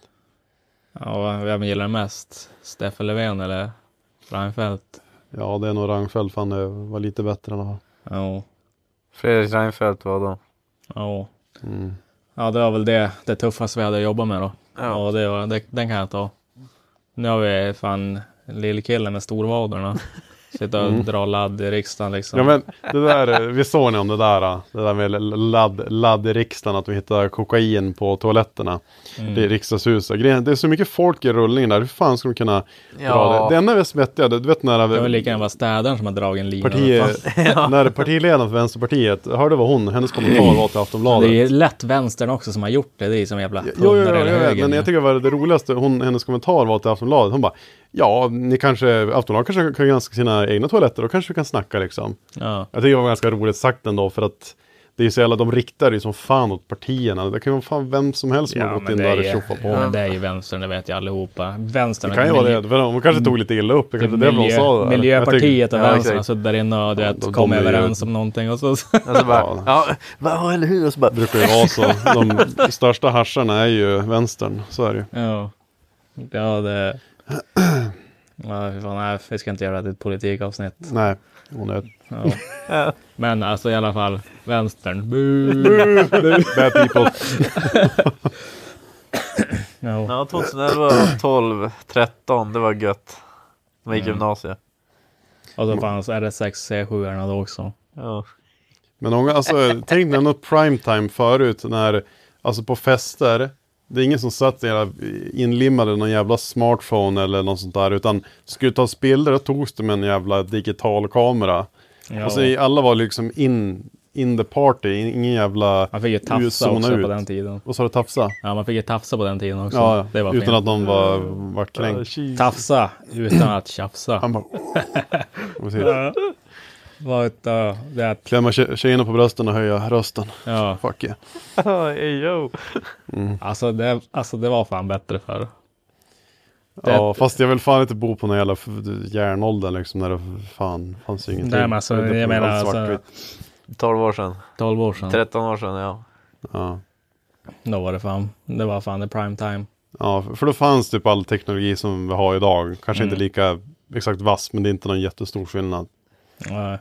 Ja, vem gillar mest? Stefan Löfven eller Reinfeldt? Ja, det är nog Reinfeldt, fan det var lite bättre än det här. Ja. Fredrik Reinfeldt var då. Ja. Ja, det var väl det tuffaste vi hade att jobba med då. Ja, och den kan jag ta. Nu har vi fan lillkillen med storvaderna. Sitta och dra ladd i riksdagen liksom. Ja, men det där, vi såg ni om det där med ladd i riksdagen, att vi hittar kokain på toaletterna. Det är riksdagshuset. Det är så mycket folk i rullningen där. Hur fan ska de kunna dra det? Det enda är svettiga, du vet när det var lika gärna vara städaren som har dragit en lina. När partiledaren för Vänsterpartiet, hörde vad hennes kommentar var till Aftonbladet. Det är lätt vänstern också som har gjort det. Det är som jävla men jag tycker det var det roligaste, hennes kommentar var till Aftonbladet. Hon bara, ja, ni kanske, Aftonbladet kanske kan granska sina egna toaletter, då kanske vi kan snacka liksom. Ja. Jag tycker det var ganska roligt sagt ändå, för att det är så jävla, de riktar ju som fan åt partierna. Det kan ju vara fan vem som helst som har gått in där och tjoffat på. Ja, men det är ju vänstern, det vet jag allihopa. Vänstern, det kan ju vara det, de kanske tog lite illa upp. Det kanske det de sa. Miljöpartiet och vänstern har suttit där inne och kom överens om någonting. Och så. Alltså bara, eller hur? Och så bara. Det brukar ju vara så. De största hascharna är ju vänstern, så är det ju. Ja, det Nej, vi ska inte göra det ett politikavsnitt. Nej, hon är... Ja. Men alltså i alla fall, vänstern. Bad people. No. Ja, 2011, 12, 13, det var gött. Man gick gymnasiet. Och så fanns RS6 C7 då också. Ja. Men alltså, tänk dig något primetime förut när, alltså på fester, det är ingen som satt inlimmade någon jävla smartphone eller något sånt där, utan skulle ta bilder och togs det med en jävla digital kamera. Ja. Och så alla var liksom in the party, ingen jävla... Man fick ju tafsa också på den tiden. Och så har du tafsa? Ja, man fick ju tafsa på den tiden också. Ja, det var utan fint. att någon var kränkt. Tafsa utan att tjafsa. Han bara... Det är klämma tjejerna på brösten och höja rösten. Ja. Fuck yeah. Hey, yo. Alltså det var fan bättre för. Ja, fast jag vill fan inte bo på någon jävla järnålder liksom, när det fan fanns ju ingenting. Nej, men alltså, jag menar alltså, 12 år sedan. 12 år sedan. 13 år sedan, ja. Ja. Då var det var fan the prime time. Ja, för då fanns typ all teknologi som vi har idag. Kanske inte lika exakt vass, men det är inte någon jättestor skillnad. Nej.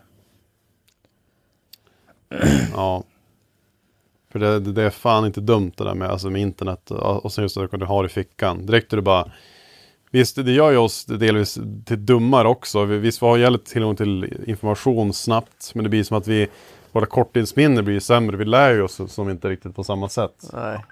Ja. För det är fan inte dumt det där med, alltså med internet. Och sen just det du har i fickan. Direkt är det bara... Visst, det gör ju oss delvis till dummare också. Visst, vi har jävligt tillgång till information snabbt. Men det blir som att våra korttidsminne blir sämre. Vi lär ju oss som inte riktigt på samma sätt. Nej.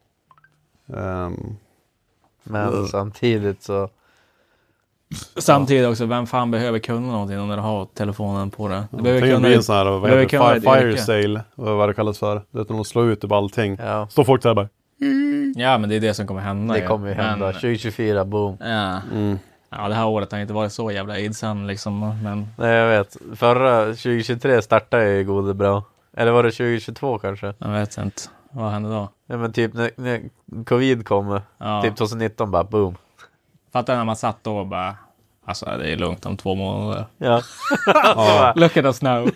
Men samtidigt så... Samtidigt också, vem fan behöver kunna någonting när du har telefonen på det? Du behöver tänk kunna bli en sån här, vad heter det? Fire yrke. sale, vad det kallas för. Det är att de slår ut typ allting. Ja. Står folk där bara... Ja, men det är det som kommer hända. Det kommer ju hända. Men, 2024, boom. ja. Ja, det här året har inte varit så jävla idsen liksom, men... Nej, jag vet. Förra 2023 startade ju gode bra. Eller var det 2022 kanske? Jag vet inte. Vad hände då? Ja, men typ när covid kom, typ 2019 bara boom. Fattar när man satt då och bara... Alltså, det är lugnt om 2 månader. Ja. Look at us now.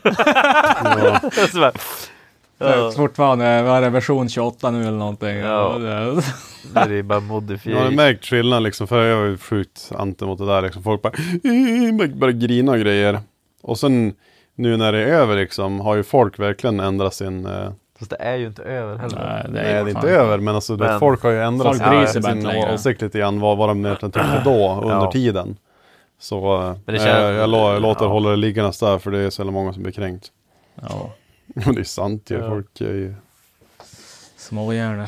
Så bara, Fortfarande, vad är det, version 28 nu eller någonting? Ja. Det är bara modifiering. Jag har märkt skillnad liksom, för jag var ju sjukt anti mot det där liksom. Folk bara grina och grejer. Och sen nu när det är över liksom, har ju folk verkligen ändrat sin... Fast det är ju inte över heller. Nej, det är inte över, men alltså folk har ju ändrat sin åsikt lite grann vad de egentligen tyckte då under tiden. Så men jag låter hålla det liggandes där, för det är så många som blir kränkt. Ja. Det är sant ju, folk är ju... Småhjärnor.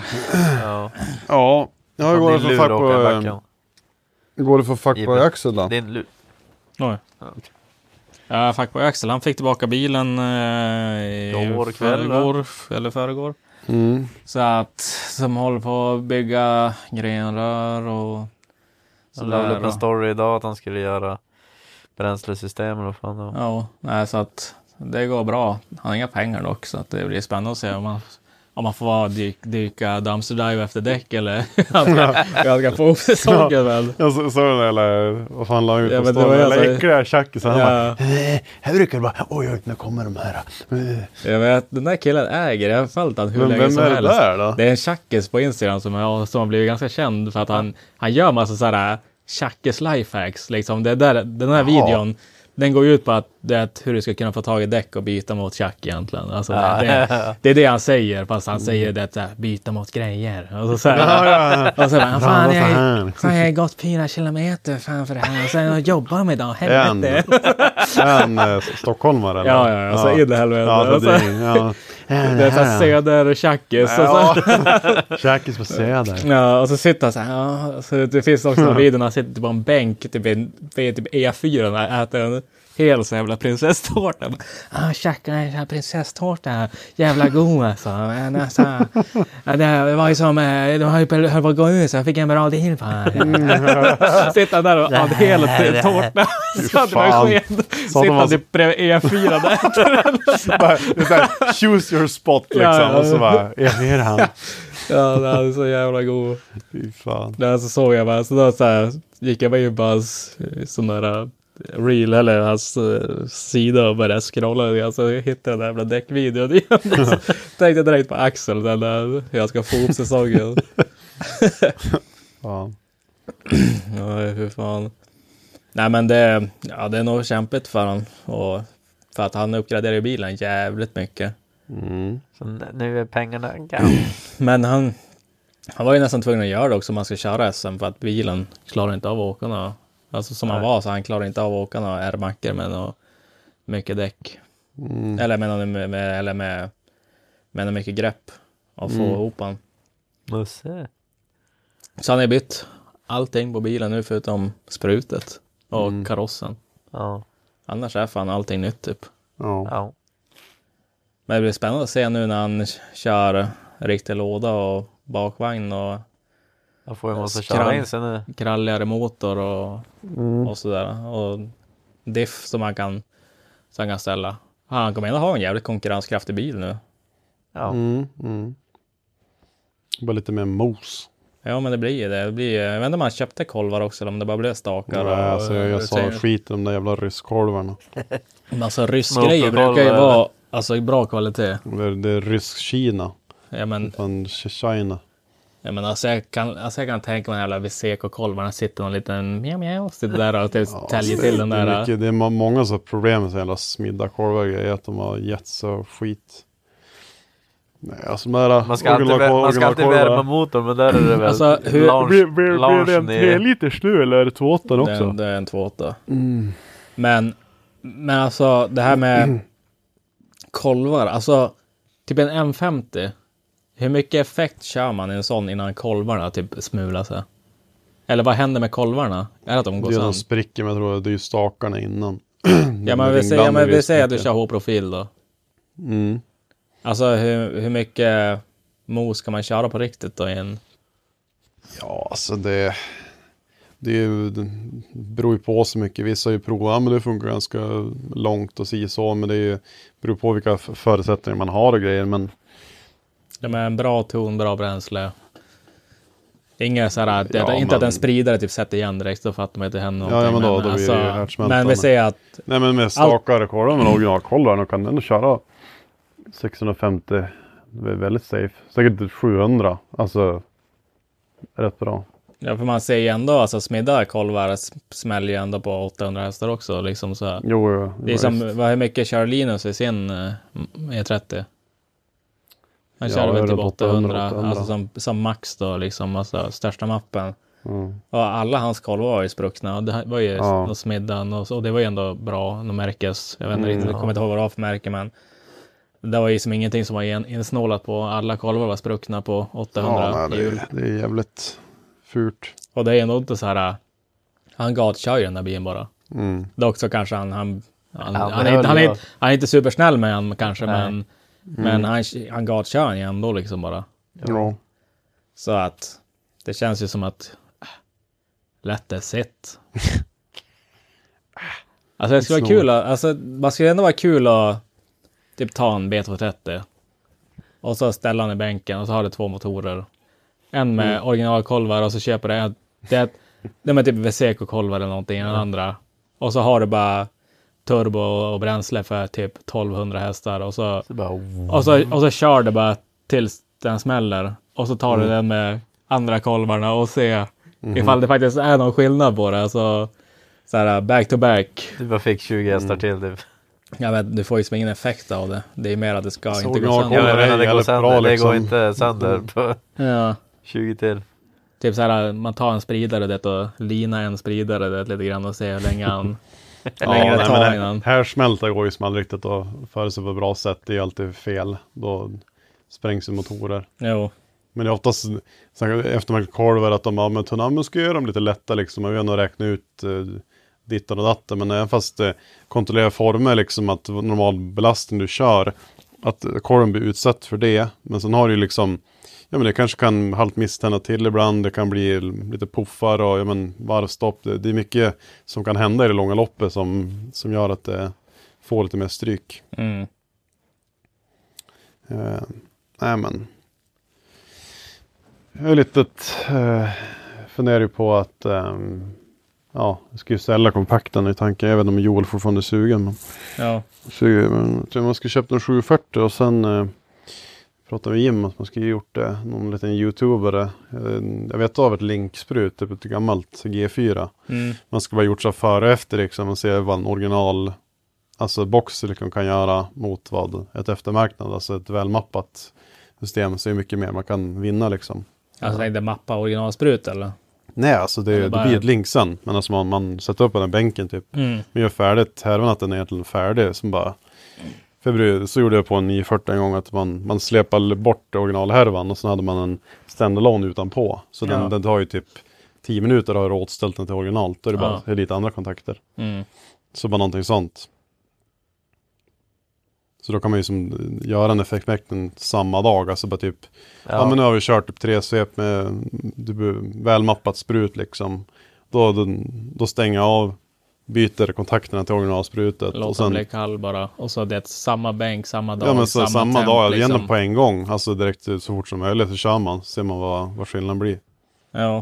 Ja, hur går det för fack på... Går det för fack på Axel då? Det är en lur. Oj. Ja, fack på Axel, han fick tillbaka bilen igår kväll, eller föregår. Så att, som håller på att bygga grenrör och så la upp en story idag att han skulle göra bränslesystem eller vad fan det var. Ja, nej, så att det går bra. Han har inga pengar dock, så att det blir spännande att se om man får dyka dumpster dive efter däck eller jag ska få upp säsongen väl. Ja, så eller vad fan la ut på men det var stånd, eller alltså- äckliga tjackisar. Han Ja. bara, här brukar det bara, oj, nu kommer de här. Jag vet, den där killen äger, jag har följt han hur Men länge vem som är det helst. där då? Det är en tjackis på Instagram som har blivit ganska känd för att han gör massa sådär tjackis lifehacks. Liksom. Den här videon, den går ut på att hur du ska kunna få tag i däck och byta mot tjack egentligen. Alltså, det är det han säger, fast han säger det så här, byta mot grejer. Och så och så bara, fan jag har gått 4 kilometer fan för det här. Och sen jag jobbar med idag, helvete. En stockholmare eller? Ja, så in det helvete. Ja, det är såhär söder och tjackis. Tjackis på söder. Ja, och så sitter han så här. Ja, så det finns också en video när han sitter på en bänk typ E4 och äter en hel så jävla prinsesstårta. Tjacka, den här prinsesstårta. Jävla god alltså. Men alltså det var ju som, det var ju höll på att gå ut så jag fick en bra deal på här. Sitter där och hade hela tårta. Så hade man sked. Sitter typ bredvid E4 där. Det är såhär, choose your spot liksom. Och så bara, är han. Ja, det är så jävla god. Fy fan. Där så såg jag bara, så då så här, gick jag in på hans sån där reel eller hans sida och började scrolla. Alltså jag hittade den där jävla däckvideon igen. Så tänkte jag direkt på Axel, den där jag ska få upp säsongen. Ja. Nej, hur fan. Nej, men det är nog kämpigt för honom. Och för att han uppgraderar ju bilen jävligt mycket. Så nu är pengarna gamla. Men han var ju nästan tvungen att göra det också om man ska köra SM. För att bilen klarar inte av att åka. Alltså som han var, så han klarar inte av att åka några R-mackor med mycket däck. Eller med mycket grepp. Och få ihop han. Musse. Så han har bytt allting på bilen nu förutom sprutet och karossen. Ja. Annars är fan allting nytt typ. Ja. Men det blir spännande att se nu när han kör riktig låda och bakvagn och jag får ju måste köra in sig nu. Kralligare motor och sådär. Och diff som han kan ställa. Han kommer ändå ha en jävligt konkurrenskraftig bil nu. Ja. Bara lite mer mos. Ja, men det blir det. Jag vet inte om man köpte kolvar också eller om det bara blev stakar. Nej, alltså jag sa skit om de där jävla ryskkolvarna. Alltså ryskgrejer brukar ju vara alltså i bra kvalitet. Det är rysk-Kina. Ja, men Fan, China. Ja, men alltså jag kan tänka mig jävla VCK-kolvarna sitter någon liten mjau sitter där och typ täljer till den där. Det är många så problem med så jävla smidda kolvar är att de har gett så skit. Nej, alltså man ska alltid värma motorn, men där är det väl alltså, blir det en 3 liters nu eller är det 2.8 också? Det är en 2.8. Men alltså det här med kolvar, alltså typ en M50. Hur mycket effekt kör man i en sån innan kolvarna typ smular sig? Eller vad händer med kolvarna? Är det att de går sönder? De spricker, men jag tror det är ju stakarna innan. Ja, men vi säger att du kör H-profil då. Alltså hur mycket mos kan man köra på riktigt då i en? Ja, alltså det beror ju på så mycket. Vissa har ju provat, men det funkar ganska långt och så, men det beror på vilka förutsättningar man har och grejer, men ja, men en bra ton, bra bränsle. Inga så här, inte att en spridare typ sätter igen direkt, så fattar man inte henne någonting. Ja, men då blir det ju härdsmältande. Men vi säger att nej, men med stakare kolvar, men originalkolvar, då kan du ändå köra 650, det är väldigt safe. Säkert 700, alltså rätt bra. Ja, för man ser ju ändå, alltså smidda kolvar smäller ju ändå på 800 hästar också, liksom så här. Jo, det är som, hur mycket kör Linus i sin E30? Han kör väl typ 800, alltså som max då, liksom, alltså största mappen. Och alla hans kolvar var ju spruckna, och det var ju smiddan, och det var ju ändå bra, de märkes. Jag vet inte riktigt, jag kommer inte ihåg vad det var för märke, men det var ju som ingenting som var insnålat på. Alla kolvar var spruckna på 800 hjul. Det är jävligt fult. Och det är ändå inte så här, han gatkör ju den där bilen bara. Det är också kanske han är inte supersnäll med han kanske, men han gatkör ju ändå liksom bara. Ja. Så att det känns ju som att lätt är sett. Alltså det skulle vara kul, alltså man skulle ändå vara kul att typ ta en B230 och så ställa den i bänken och så har du 2 motorer. En med originalkolvar och så köper det med typ VCK-kolvar eller någonting, den andra. Och så har du bara turbo och bränsle för typ 1200 hästar och så kör det bara tills den smäller. Och så tar du den med andra kolvarna och ser ifall det faktiskt är någon skillnad på det. Alltså, så här back to back. Du bara fick 20 hästar till typ. Jag vet, du får ju som ingen effekt av det. Det är mer att det ska så inte gå sönder. Jag menar, det går sönder. Bra, liksom. Det går liksom. inte sönder på 20 till. Typ så här, man tar en spridare det och lina en spridare det lite grann och se hur länge han tar innan. Här smälter går ju som aldrig riktigt att föra sig på ett bra sätt. Det är alltid fel. Då sprängs ju motorer. Jo. Men det är oftast efter man kolvar att de ska göra dem lite lätta liksom. Man vill nog räkna ut dittan och datten, men även fast kontrollera former liksom, att normal belastning du kör, att korven blir utsatt för det, men sen har du liksom, ja men det kanske kan halvt misstända till ibland, det kan bli lite puffar och ja men varvstopp, det är mycket som kan hända i det långa loppet som gör att det får lite mer stryk. Nej men jag är lite funderar ju på att ja, jag ska ju sälja kompakten i tanken. Jag vet inte om Joel fortfarande är sugen. Men ja. Så man ska köpa en 740 och sen pratade med Jim att man skulle gjort det. Någon liten YouTubare. Jag vet av ett linksprut, typ ett gammalt G4. Man ska bara gjort så före och efter liksom. Man ser vad en original, alltså box liksom kan göra mot vad ett eftermarknad. Alltså ett välmappat system så är mycket mer man kan vinna liksom. Alltså det är inte mappa originalsprut eller? Nej, alltså det blir ett link sen. Men alltså man sätter upp på den bänken typ. Man gör färdigt. Härvan att den är egentligen färdig. Som bara... Så gjorde jag på en 940 en gång att man släpade bort originalhärvan. Och sen hade man en standalone utanpå. Så den tar ju typ 10 minuter att ha åtställt den till originalt. Då är det bara lite andra kontakter. Så bara någonting sånt. Så då kan man ju som göra en effektmäkten samma dag. Alltså bara typ, men nu har vi kört typ 3 svep med välmappat sprut liksom. Då stänger jag av, byter kontakterna till originalsprutet. Låter och sen bli kall bara. Och så det är samma bänk, samma dag. Ja men så samma dag, liksom. igen på en gång. Alltså direkt så fort som möjligt så kör man. Ser man vad skillnaden blir. Ja.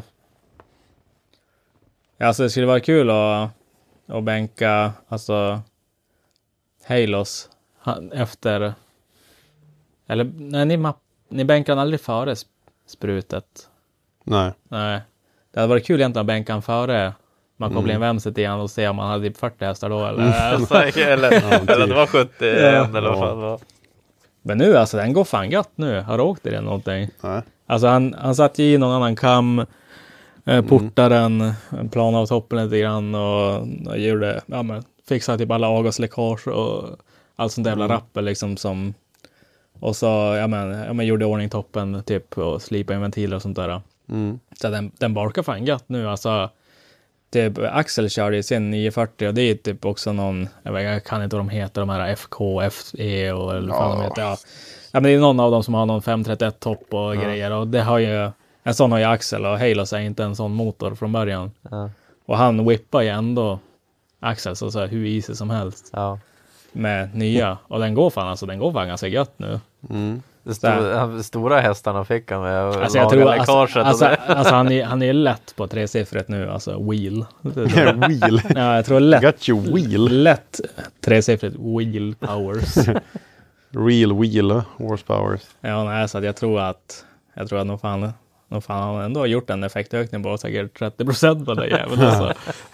Alltså det skulle vara kul att bänka alltså Halos efter, eller nej, ni bänkar aldrig före sprutet. Nej. Det hade varit kul egentligen att bänka före man kopplar in vemset igen och se om man hade 40 hästar då eller det var 70 eller vad fan det var. Men nu alltså den går fan gott nu. Har du åkt i den någonting? Nej. Alltså han satt i någon annan kam, portaren, plan av toppen lite grann och gjorde, fixade typ alla avgasläckage och allt sånt jävla rappel liksom som, och så gjorde ordning toppen typ och slipa en ventil och sånt där. Så den barkar fan gött nu alltså. Typ Axel körde i sin 940 och det är typ också någon, jag kan inte vad de heter, de här FK, FE och eller vad de heter. Ja men det är någon av dem som har någon 531 topp och grejer och det har ju, en sån har ju Axel och Halos är inte en sån motor från början. Och han whippar ju ändå Axel så här hur easy som helst. Med nya. Och den går fan ganska gött nu. De stora hästarna fick han med. Alltså jag tror alltså han är lätt på 3-siffrigt nu. Alltså wheel. Wheel. Ja, jag tror lätt. Got you wheel. Lätt 3-siffrigt wheel powers. Real wheel horsepowers. Ja, nej, så att jag tror att nog fan han ändå har gjort en effektökning på säkert 30% på det jäveln alltså.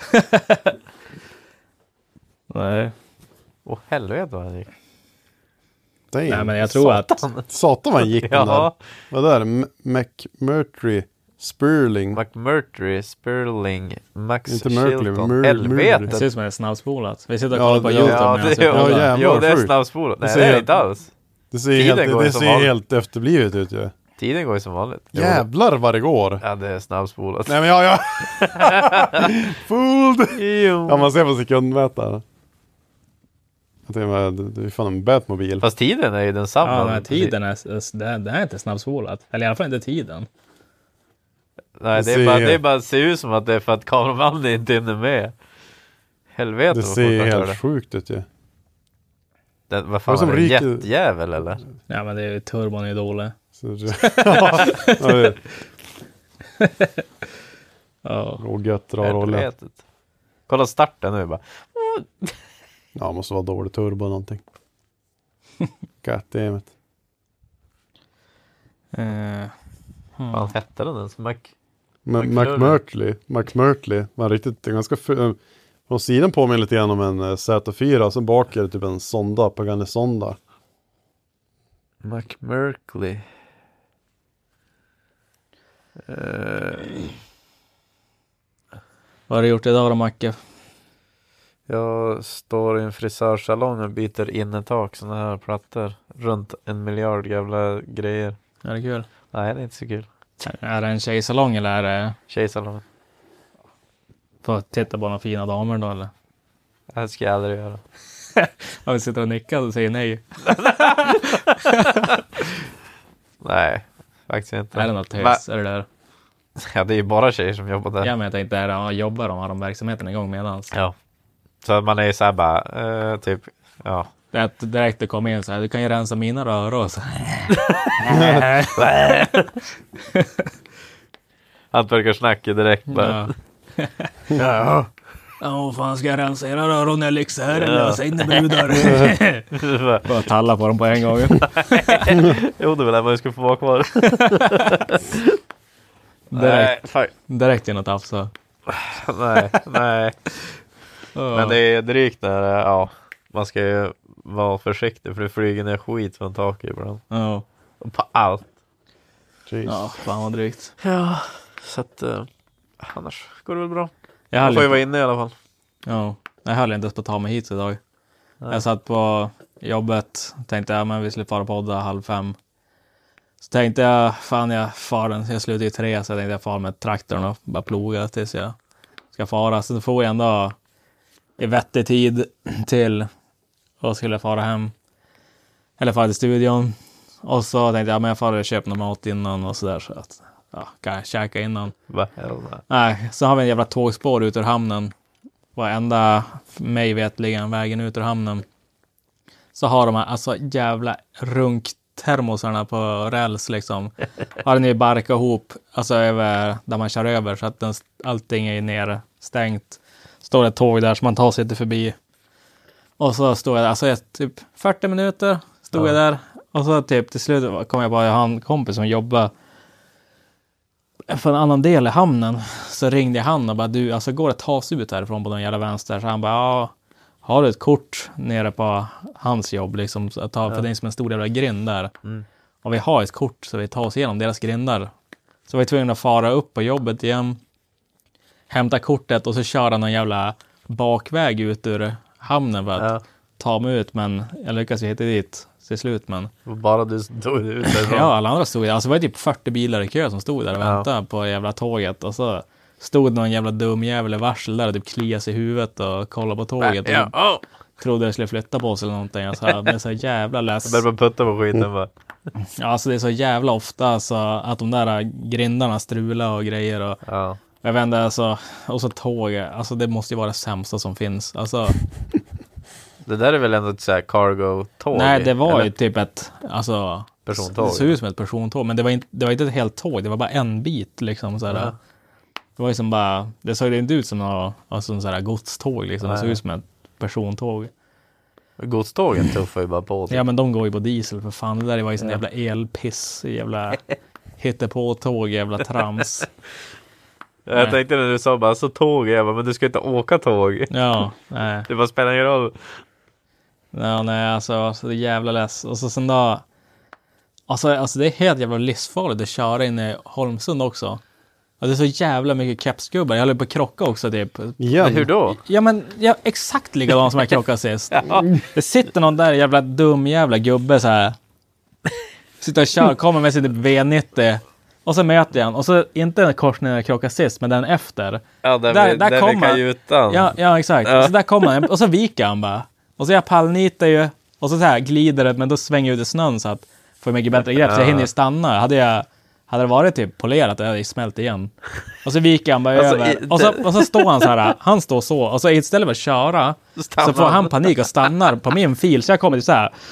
Nej. Åh helvete vad han gick. Nej men jag tror att Satan vad han gick den där. Vad där? McMurtry Spurling. McMurtry Spurling Max inte Merkley, helvete. Det ser ut som det är snabbspolat. Vi sitter och kollar på YouTube. Ja, det är snabbspolat. Nej, det är inte alls. Det ser helt efterblivet ut ju. Tiden går ju som vanligt. Jävlar vad det går. Ja, det är snabbspolat. Nej men ja. Fooled. Ja, man ser på sekundmätaren. Det är fan en Batmobil. Fast tiden är ju densamma. Ja, men tiden det är inte snabbspolat. Eller i alla fall inte tiden. Nej, det är bara ser ut som att det är för att kameramannen inte är med. Helvete. Det ser helt sjukt ut ju. Vad fan är det? Jättjävel eller? Ja, men det är ju turbon är dålig. Och gött dra rollen. Kolla starten nu bara. Ja, måste vara dålig turbo någonting. Goddammit. Vad hette den ens? McMurtley var riktigt ganska från sidan på mig lite grann om en Z4 så bak är det typ en sonda, Pagani Sonda. McMurtley. Vad har du gjort idag då, Macke? Jag står i en frisörsalong och byter innertak, såna här plattor. Runt 1 miljard jävla grejer. Är det kul? Nej, det är inte så kul. Är det en tjejsalong eller är det... Tjejsalong. Får titta på några fina damer då eller? Det ska jag aldrig göra. Om vi sitter och nickar och säger nej. Nej, faktiskt inte. Är det något tös? Är det där? Ja, det är ju bara tjejer som jobbar där. Ja, men jag tänkte, jobbar de, har de verksamheten igång medans? Ja. Så man är ju såhär bara, typ, ja. Det direkt det kommer in så här, du kan ju rensa mina rör och så. Han börjar snacka direkt bara. Ja. Ja, fan ska jag rensa era röron när lyxar här eller lösa in i brudar? Bara talla på dem på en gång. Jo, det var där man skulle få vara kvar. Direkt in och tafsa. Nej. Men det är drygt när man ska ju vara försiktig för det flyger ner skit från taket ibland. Ja. Och på allt. Ja, fan vad drygt. Ja, så att annars går det väl bra. Jag får ju vara inne i alla fall. Ja, jag höll inte ens på att ta mig hit idag. Nej. Jag satt på jobbet, tänkte men vi skulle fara podda 4:30. Så tänkte jag, jag slutar ju 3, så jag tänkte jag far med traktorn och bara ploga tills jag ska fara. Så får jag ändå i vettig tid till och skulle fara hem. Eller fara till studion. Och så tänkte jag, men jag far och köper någon mat innan och sådär. Så att, kan jag käka innan? Nej, så har vi en jävla tågspår ut ur hamnen. Varenda mig vetligen vägen ut ur hamnen. Så har de här alltså jävla runktermosarna på räls liksom. Har den ju barkat ihop alltså över där man kör över så att allting är ner stängt. Står ett tåg där så man tar sig inte förbi. Och så står jag där, alltså typ 40 minuter stod jag där. Och så typ till slut kom jag bara ha en kompis som jobbar för en annan del i hamnen. Så ringde jag han och bara, du, alltså går det tas ut härifrån på den jävla vänster? Så han bara, har du ett kort nere på hans jobb liksom, för det är som en stor jävla grind där. Och vi har ett kort så vi tar oss igenom deras grindar. Så vi är tvungna att fara upp på jobbet igen, hämta kortet och så köra någon jävla bakväg ut ur hamnen för att ta mig ut, men jag lyckas ju hitta dit till slut, men bara du stod ut där. Ja, alla andra stod där. Alltså det var typ 40 bilar i kö som stod där och väntade på jävla tåget, och så stod någon jävla dum jävla varsel där och typ kliade sig i huvudet och kollade på tåget och trodde jag skulle flytta på sig eller någonting. Alltså, det är så jävla läs. Jag började putta på skiten bara. Ja, alltså det är så jävla ofta så att de där grindarna strular och grejer och jag vet inte, alltså, och så tåget, alltså det måste ju vara det sämsta som finns. Alltså det där är väl ändå ett så här cargo-tåg? Nej, det var ju typ ett persontåg. Det såg ut som ett persontåg, men det var inte ett helt tåg, det var bara en bit liksom så här. Det var ju som bara, det såg inte ut som någon sån här godståg liksom. Det såg ut som ett persontåg. Godstågen tuffar ju bara på. Ja, men de går ju på diesel för fan. Det där var ju sån jävla elpiss, jävla hittepå-tåg, jävla trams. Jag tänkte när du sa bara så tåg, jag bara, men du ska inte åka tåg. Ja, nej. Det bara spelar ingen roll. Ja, nej, alltså det är jävla läs. Och så sen då, alltså det är helt jävla livsfarligt att köra in i Holmsund också. Och det är så jävla mycket kepsgubbar. Jag höll på att krocka också typ. Ja, hur då? Ja, men exakt likadant som jag krockade sist. Det sitter någon där jävla dum jävla gubbe så här. Sitter och kör, kommer med sin typ V90. Och så möter jag han. Och så inte en korsning när jag krockade sist, men den efter. Ja, där kommer han. Ja, exakt. Ja. Så där kommer han. Och så viker han bara. Och så jag pallnitar ju. Och så här glider det, men då svänger jag ut i snön så att får mycket bättre grepp. Så jag hinner ju stanna. Hade det varit typ polerat, jag hade smält igen. Och så viker han bara över. Och så står han så här. Han står så. Och så istället för att köra så får han panik och stannar på min fil. Så jag kommer till så här.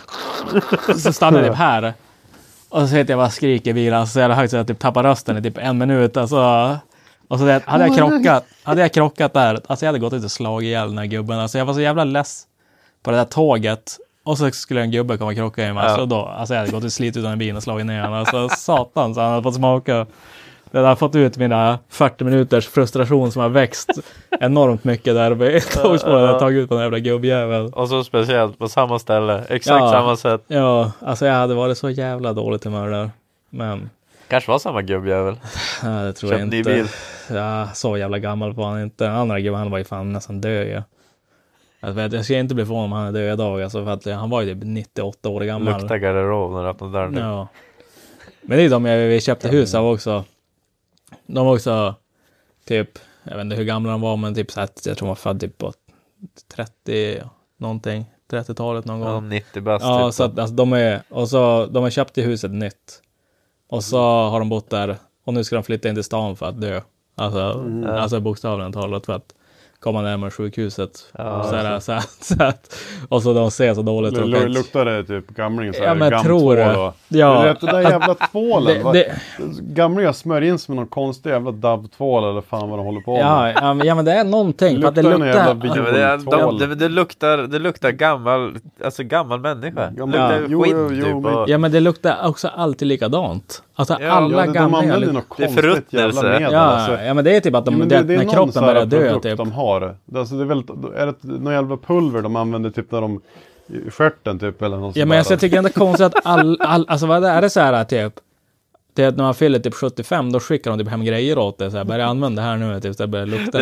Så stannar jag typ här. Och så vet jag bara skriker i bilen. Så jag högt så jag typ tappar rösten i typ 1 minut. Alltså, och så hade jag krockat där. Alltså jag hade gått ut och slagit ihjäl den här gubben. Alltså jag var så jävla less på det där tåget. Och så skulle en gubbe komma och krocka i mig. Alltså jag hade gått och slitit ut den bilen och slagit ner honom. Alltså satan, så han hade fått smaka. Jag hade fått ut mina 40 minuters frustration som har växt enormt mycket där. Tågspåret hade tagit ut på den jävla gubbjäveln. Och så speciellt på samma ställe. Exakt samma sätt. Ja, alltså jag hade varit så jävla dåligt humör där. Men kanske var samma gubbjävel. Ja, det tror jag inte. Ny bil. Ja, så jävla gammal var han inte. Andra gubben, han var ju fan nästan död. Ja. Jag ska inte bli förvånad om han är död idag. Alltså, för att han var ju typ 98 år gammal. Luktar garderob när du öppnade dörren. Ja. Men det är de vi köpte hus av också. De var också typ, jag vet inte hur gamla de var, men typ så här, jag tror de var född typ på 30 någonting, 30-talet någon gång. Ja, 90 bäst. Ja, typ. så att alltså, de har köpt i huset nytt. Och så har de bott där och nu ska de flytta in till stan för att dö. Alltså bokstavligen talat för att komma närmare sjukhuset. Och så de ser så dåligt. Luktar det typ gamling så här, men jag tror det. Ja. Det där jävla tvålen. Gamlingar smörjer in som någon konstig jävla dabbtvål eller fan vad de håller på med. Ja men det är någonting. För att det det luktar gammal människa. Ja men det luktar också alltid likadant. Alltså alla gamlingar. Det är förruttnelse. Ja men det är typ att när kroppen börjar dö typ. De har. Alltså det är väl någon jävla pulver de använder typ när de stjärten typ eller något. Ja men jag tycker ändå konstigt att alltså vad är det så här typ. Det är att när man fyller typ 75 då skickar de typ hem grejer åt det så här börja använda det här nu typ så det börjar lukta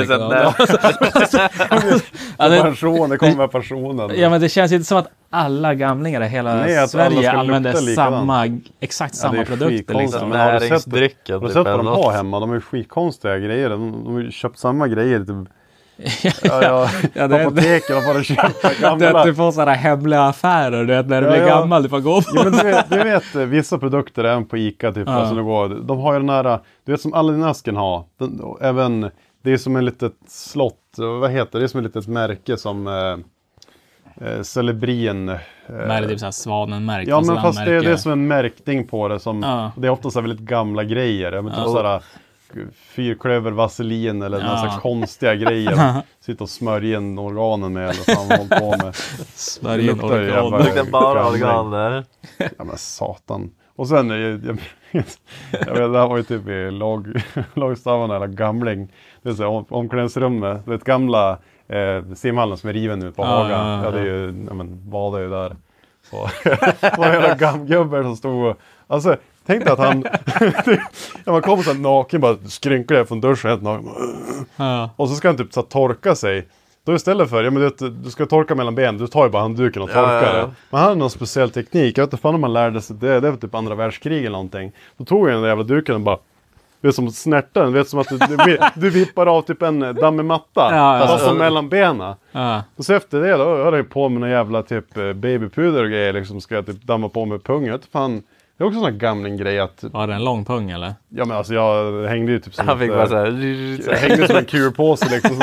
det kommer personen. Ja men det känns inte som att alla gamlingar i hela Sverige använder exakt samma produkter liksom. Men har du sett vad de har hemma? De är skitkonstiga grejer. De har ju köpt samma grejer typ. Apoteken och bara köpa gamla. Du får sådana hemliga affärer du vet, när du blir gammal du får gå på. Ja, men du vet vissa produkter även på Ica typ, alltså, de har ju den här, du vet som Aladdin-asken har även, det är som en litet slott, vad heter det är som ett litet märke som Celebrin men det är typ såhär svanenmärkt. Ja men fast det är som en märkning på det som, det är ofta så väldigt gamla grejer, jag vet inte sådär fyrklöver, vaselin eller några så konstiga grejer. Sitta och smörja in organen med eller vad man håller på med. Smörja in organen. Det luktar bara organ där. Ja men satan. Och sen, jag vet, det här var ju typ i lagstavarna eller gamling. Det är så omklädningsrummet. Det är ett gamla simhallen som är riven nu på Haga. Ja det är ju, badar ju där. Så det var hela gamgubbar som stod och, alltså tänk dig att han man kommer så här naken bara skrynklar från duschen helt naken. Och så ska han typ så torka sig. Då istället för du ska torka mellan ben, du tar ju bara handduken och torkar det. Man hade någon speciell teknik. Jag vet inte fan om man lärde sig det var typ andra världskrig eller någonting. Då tog jag den där jävla duken och bara det är som snärta den, vet som att du vippar av typ en dammig matta fast mellan benen. Och så efter det då höll jag på med någon jävla typ babypuder och grejer liksom, ska jag typ damma på med pungen. Jag vet fan. Det är också en sån här gamling grej att... Var det en lång pung eller? Ja men alltså jag hängde ju typ som han fick bara såhär... Jag hängde som en kurpåse liksom.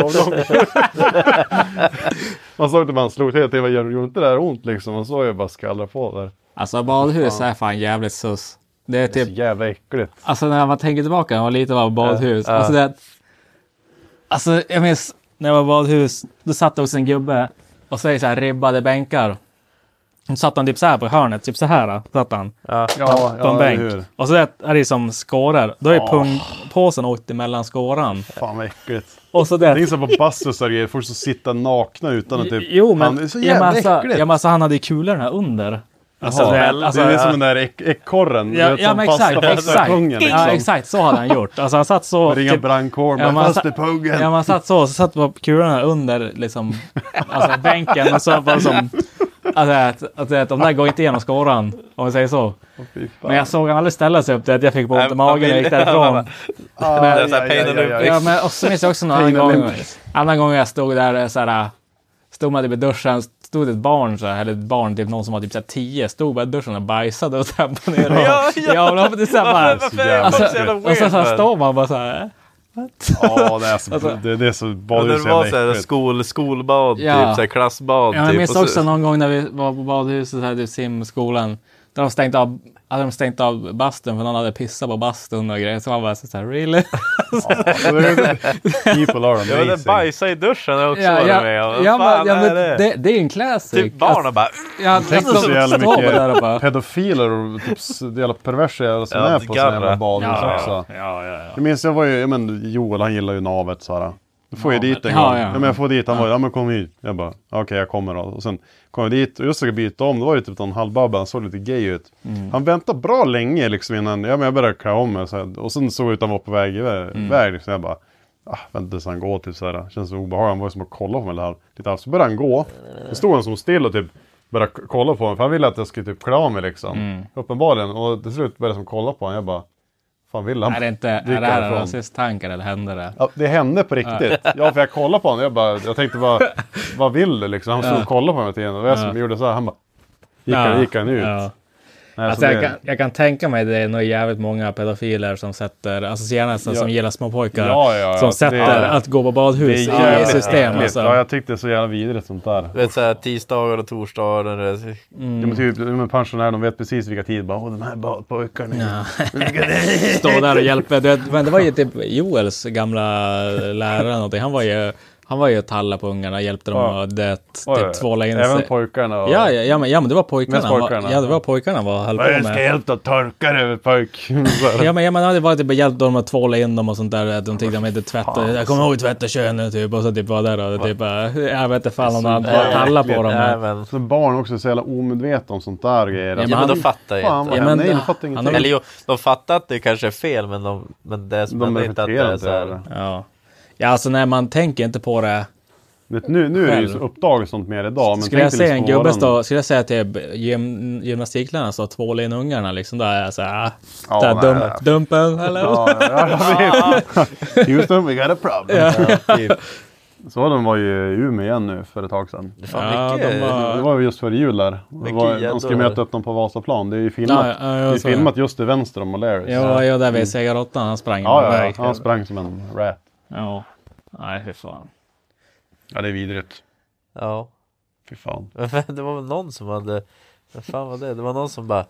Man såg inte man slog till. Det gjorde inte det där ont liksom. Man såg ju bara skallra på där. Alltså badhus är fan jävligt sus. Det är typ... så jävla äckligt. Alltså när man tänker tillbaka, jag var lite av badhus. Alltså det... Alltså jag minns när jag var badhus. Då satt det också en gubbe. Och så är det så här ribbade bänkar. Så satt han typ så här på hörnet, typ så här satt han på en bänk. Och så är det som skårar. Då är pungpåsen åkt emellan skåran. Fan vad äckligt. Och så det är så på bastus och folk som sitter nakna utan att typ... Jo men, det är så jävla äckligt. Ja men alltså, han hade ju kulorna under. Alltså, det är som den där ekorren. Ja men exakt. Pungen, liksom. Ja exakt, så hade han gjort. Alltså han satt så... Ringa brandkår med fast i pungen. Ja man satt så satt på kulorna under liksom... Alltså bänken och så bara som... Alltså att de där går inte igenom skåran, om vi säger så. Men jag såg han aldrig ställa sig upp till att jag fick på ont i magen och gick därifrån. Ja, men och så minns jag också någon annan gång jag stod där så här, stod man typ i duschen, stod ett barn så här, eller ett barn typ någon som var typ så här 10, stod bara i duschen och bajsade och trampade ner. Ja, det är så här och så står man bara så här. Ja, det är så badhus. Det var så här skolbad, typ så här klassbad. Ja, jag minns också någon gång när vi var på badhuset här i simskolan. Där de stängt av bastun för någon hade pissat på bastun och grejer. Så man bara så här, really? People are amazing. Ja, det bajsa i duschen också. Det är en classic. Typ barnen bara... Tänk så jävla mycket pedofiler och typ jävla perverser som är på sådana jävla badhus också. Jag minns jag var ju, Joel han gillar ju navet så här. Du får ju dit en gång. Ja, men jag får dit. Han var ju, men kom hit. Jag bara, okej, jag kommer då. Och sen kom jag dit och just ska byta om. Det var ju typ en halvbabba. Han såg lite gay ut. Han väntade bra länge liksom innan. Ja, men jag började klä om mig. Så här. Och sen såg jag ut att han var på väg. Liksom. Jag bara, vänta tills han går typ så här. Känns så obehagligt. Han var ju som att kolla på mig eller lite. Så började han gå. Då stod han som still och typ började kolla på mig. För han ville att jag skulle typ klä av mig liksom. Uppenbarligen. Och till slut började jag som kolla på honom. Jag bara, fan vill han? Är det här en rasisttankar eller hände det? Ja, det hände på riktigt. Ja, för jag kollade på honom. Jag tänkte vad vill du liksom? Han stod och kollade på mig till och jag som gjorde så här. Han bara, gick han ut. Ja. Alltså jag kan tänka mig det är nog jävligt många pedofiler som sätter, alltså gärna som gillar små pojkar som sätter att gå på badhus i system. Alltså. Ja, jag tyckte det är så jävla vidrigt sånt där. Du vet såhär tisdagar och torsdagar. Men typ pensionärer, de vet precis vilka tid. Bara, de här badpojkarna. Ja. Stå där och hjälpa. Men det var ju typ Joels gamla lärare någonting. Han var ju att talla på ungarna, hjälpte dem att typ tvåla in sig. Även pojkarna. Ja, men det var pojkarna. Det var pojkarna var höll på med. Jag ska hjälpa att torka över pojk. ja, men det var typ hjälpt dem att tvåla in dem och sånt där. Att de tyckte de inte tvätta. Jag kommer ihåg tvätta könen typ. Och så typ var där och typ jag vet inte fan om han talla på dem. Så barn också är så jävla omedvetna om sånt där grejer. Ja, men de fattar ju inte. Nej, de fattar ingenting. Eller de fattar att det kanske är fel, men det är inte att det är så här. Ja, alltså när man tänker inte på det. Nu är det ju så uppdagat sånt mer idag. Men skulle jag säga en gubbe stå, skulle jag säga till gymnastiklärarna så tvåla in ungarna liksom, då är jag så här, dumpen, eller? Houston, we got a problem. Så de var ju i Umeå igen nu för ett tag sedan. Det var ju just före jul där. De ska möta upp dem på Vasaplan. Det är ju filmat, filmat just till vänster om O'Learys. Ja, där vid Segarottan, han sprang. Ja, han sprang som en rat. Ja, nej fy fan. Ja, det är vidrigt. Ja. Fy fan. Det var väl någon som hade... Vad fan var det? Det var någon som bara...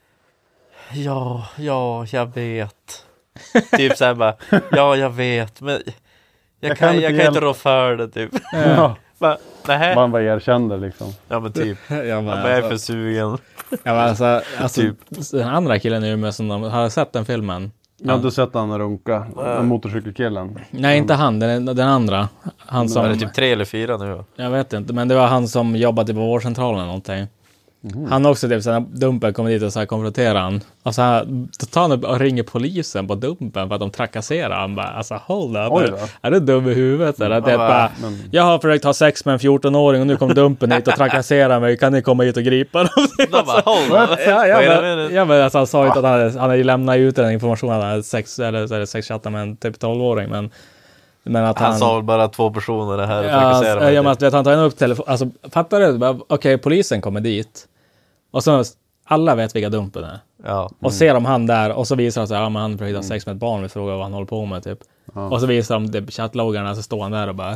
Ja, jag vet. Typ såhär bara... Ja, jag vet. Men jag kan inte rå för det, typ. Ja. Man bara erkände liksom. Ja, men typ. Jag är för sugen. Ja, men alltså typ. Den andra killen är ju med som har sett den filmen. Jag har inte sett han runka, motorcykelkillen. Nej, inte han, den andra. Han som... Är det typ 3 eller 4 nu? Jag vet inte, men det var han som jobbade på vårdcentralen eller någonting. Han också typ såhär, Dumpen kommer dit och så här konfronterar han. Och så här, då tar han och ringer polisen på Dumpen för att de trakasserar han bara, alltså hold up, är du dum i huvudet? Eller? Det är bara, jag har försökt ha sex med en 14-åring och nu kom Dumpen hit och trakasserar mig, kan ni komma hit och gripa dem? Bara, hold up. Ja, men alltså, han sa ju inte att han hade lämnat ut den informationen, han hade sexchattat med en typ 12-åring, men att han sa bara 2 personer det här. Ja, men att han tar upp telefon. Alltså, fattar du? Okej, polisen kommer dit. Och så alla vet vilka Dumpen är. Ja. Och ser de han där. Och så visar de sig att han försökte ha sex med ett barn. Vi frågar vad han håller på med typ. Och så visar de typ chattloggarna. Så står han där och bara...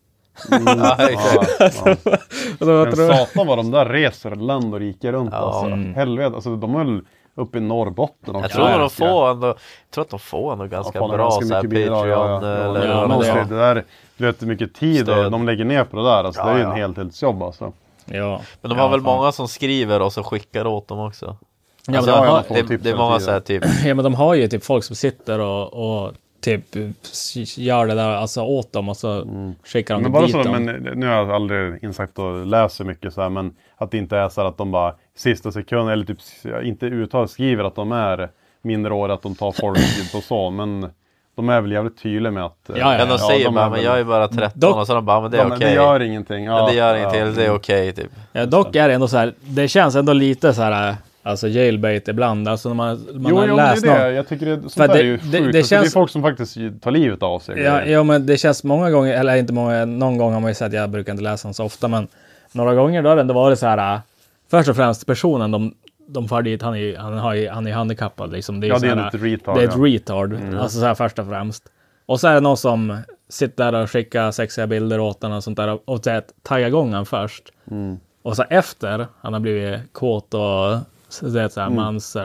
Satan vad de där reser land och rike runt. Alltså. Helvete. Alltså, de är väl uppe i Norrbotten också. Jag tror att de får ändå ganska bra så här Patreon eller det där, du vet hur mycket tid de lägger ner på det där, alltså det är ju en heltidsjobb alltså. Ja. Men de har väl många som skriver och så skickar åt dem också. Ja, alltså, det är många så här typ. Ja, men de har ju typ folk som sitter och typ gör det där alltså åt dem och så skickar de dit dem. Men nu har jag aldrig insett och läser mycket så här, men att det inte är så att de bara sista sekunden eller typ inte uttalar skriver att de är minderåriga, att de tar folk och så, men de är väl jävligt tydliga med att... Ja, de säger bara, men jag är bara 13 och så de bara, men det är okej. Det gör ingenting. Ja, det gör ingenting, det är okej typ. Ja, dock är det ändå så här, det känns ändå lite så här... Alltså jailbait ibland, alltså när man har läst det. Jag tycker sånt där är ju sjukt. Det är folk som faktiskt tar livet av sig. Ja, men det känns många gånger, eller inte många, någon gång har man ju sett, jag brukar inte läsa dem så ofta, men några gånger då har det ändå varit så här, först och främst personen de far dit, han är handikappad liksom. Det är det är ett retard. Det är ett retard, alltså så här först och främst. Och så är det någon som sitter där och skickar sexiga bilder åt den och sånt där och taggar igång han först. Och så efter, han har blivit kåt och det är så här mans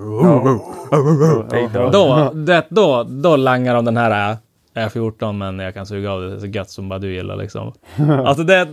då langar de den här är 14 men jag kan suga av det så gött som bara du gillar liksom. Alltså det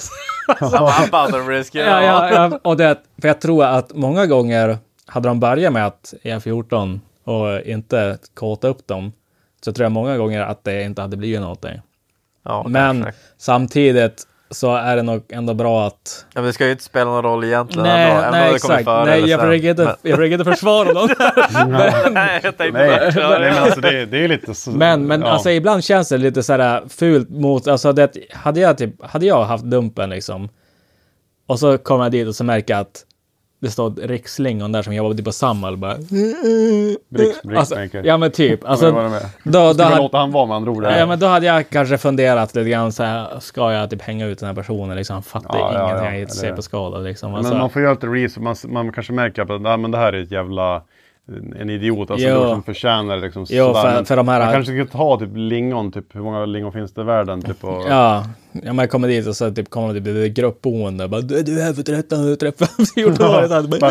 och det för jag tror att många gånger hade de börjat med att är 14 och inte kåta upp dem, så tror jag många gånger att det inte hade blivit någonting. Ja, men samtidigt så är det nog ändå bra att... Ja, men det ska ju inte spela någon roll egentligen. Nej, exakt. Nej, jag försöker inte försvara dem. Nej, jag tänkte bara... Nej, men alltså det är lite så... Men alltså ibland känns det lite så här fult mot... Alltså det, hade jag haft Dumpen liksom, och så kommer jag dit och så märker jag att det stod Rikslingon där som jobbade på Samhall bara. Bricksmaker. Ja men typ. Alltså, då låter han vara med andra ord. Ja men då hade jag kanske funderat lite grann så här, ska jag typ hänga ut den här personen liksom, fattar ingenting, jag är CP-skadad liksom. Alltså. Men man får göra lite research, man kanske märker att men det här är ett jävla en idiot alltså som förtjänar liksom för de här man kanske ska ta typ lingon, typ hur många lingon finns det i världen typ och... ja men jag kommer dit och så typ kommer det gruppboende bara du är här för 1335 14 år så bara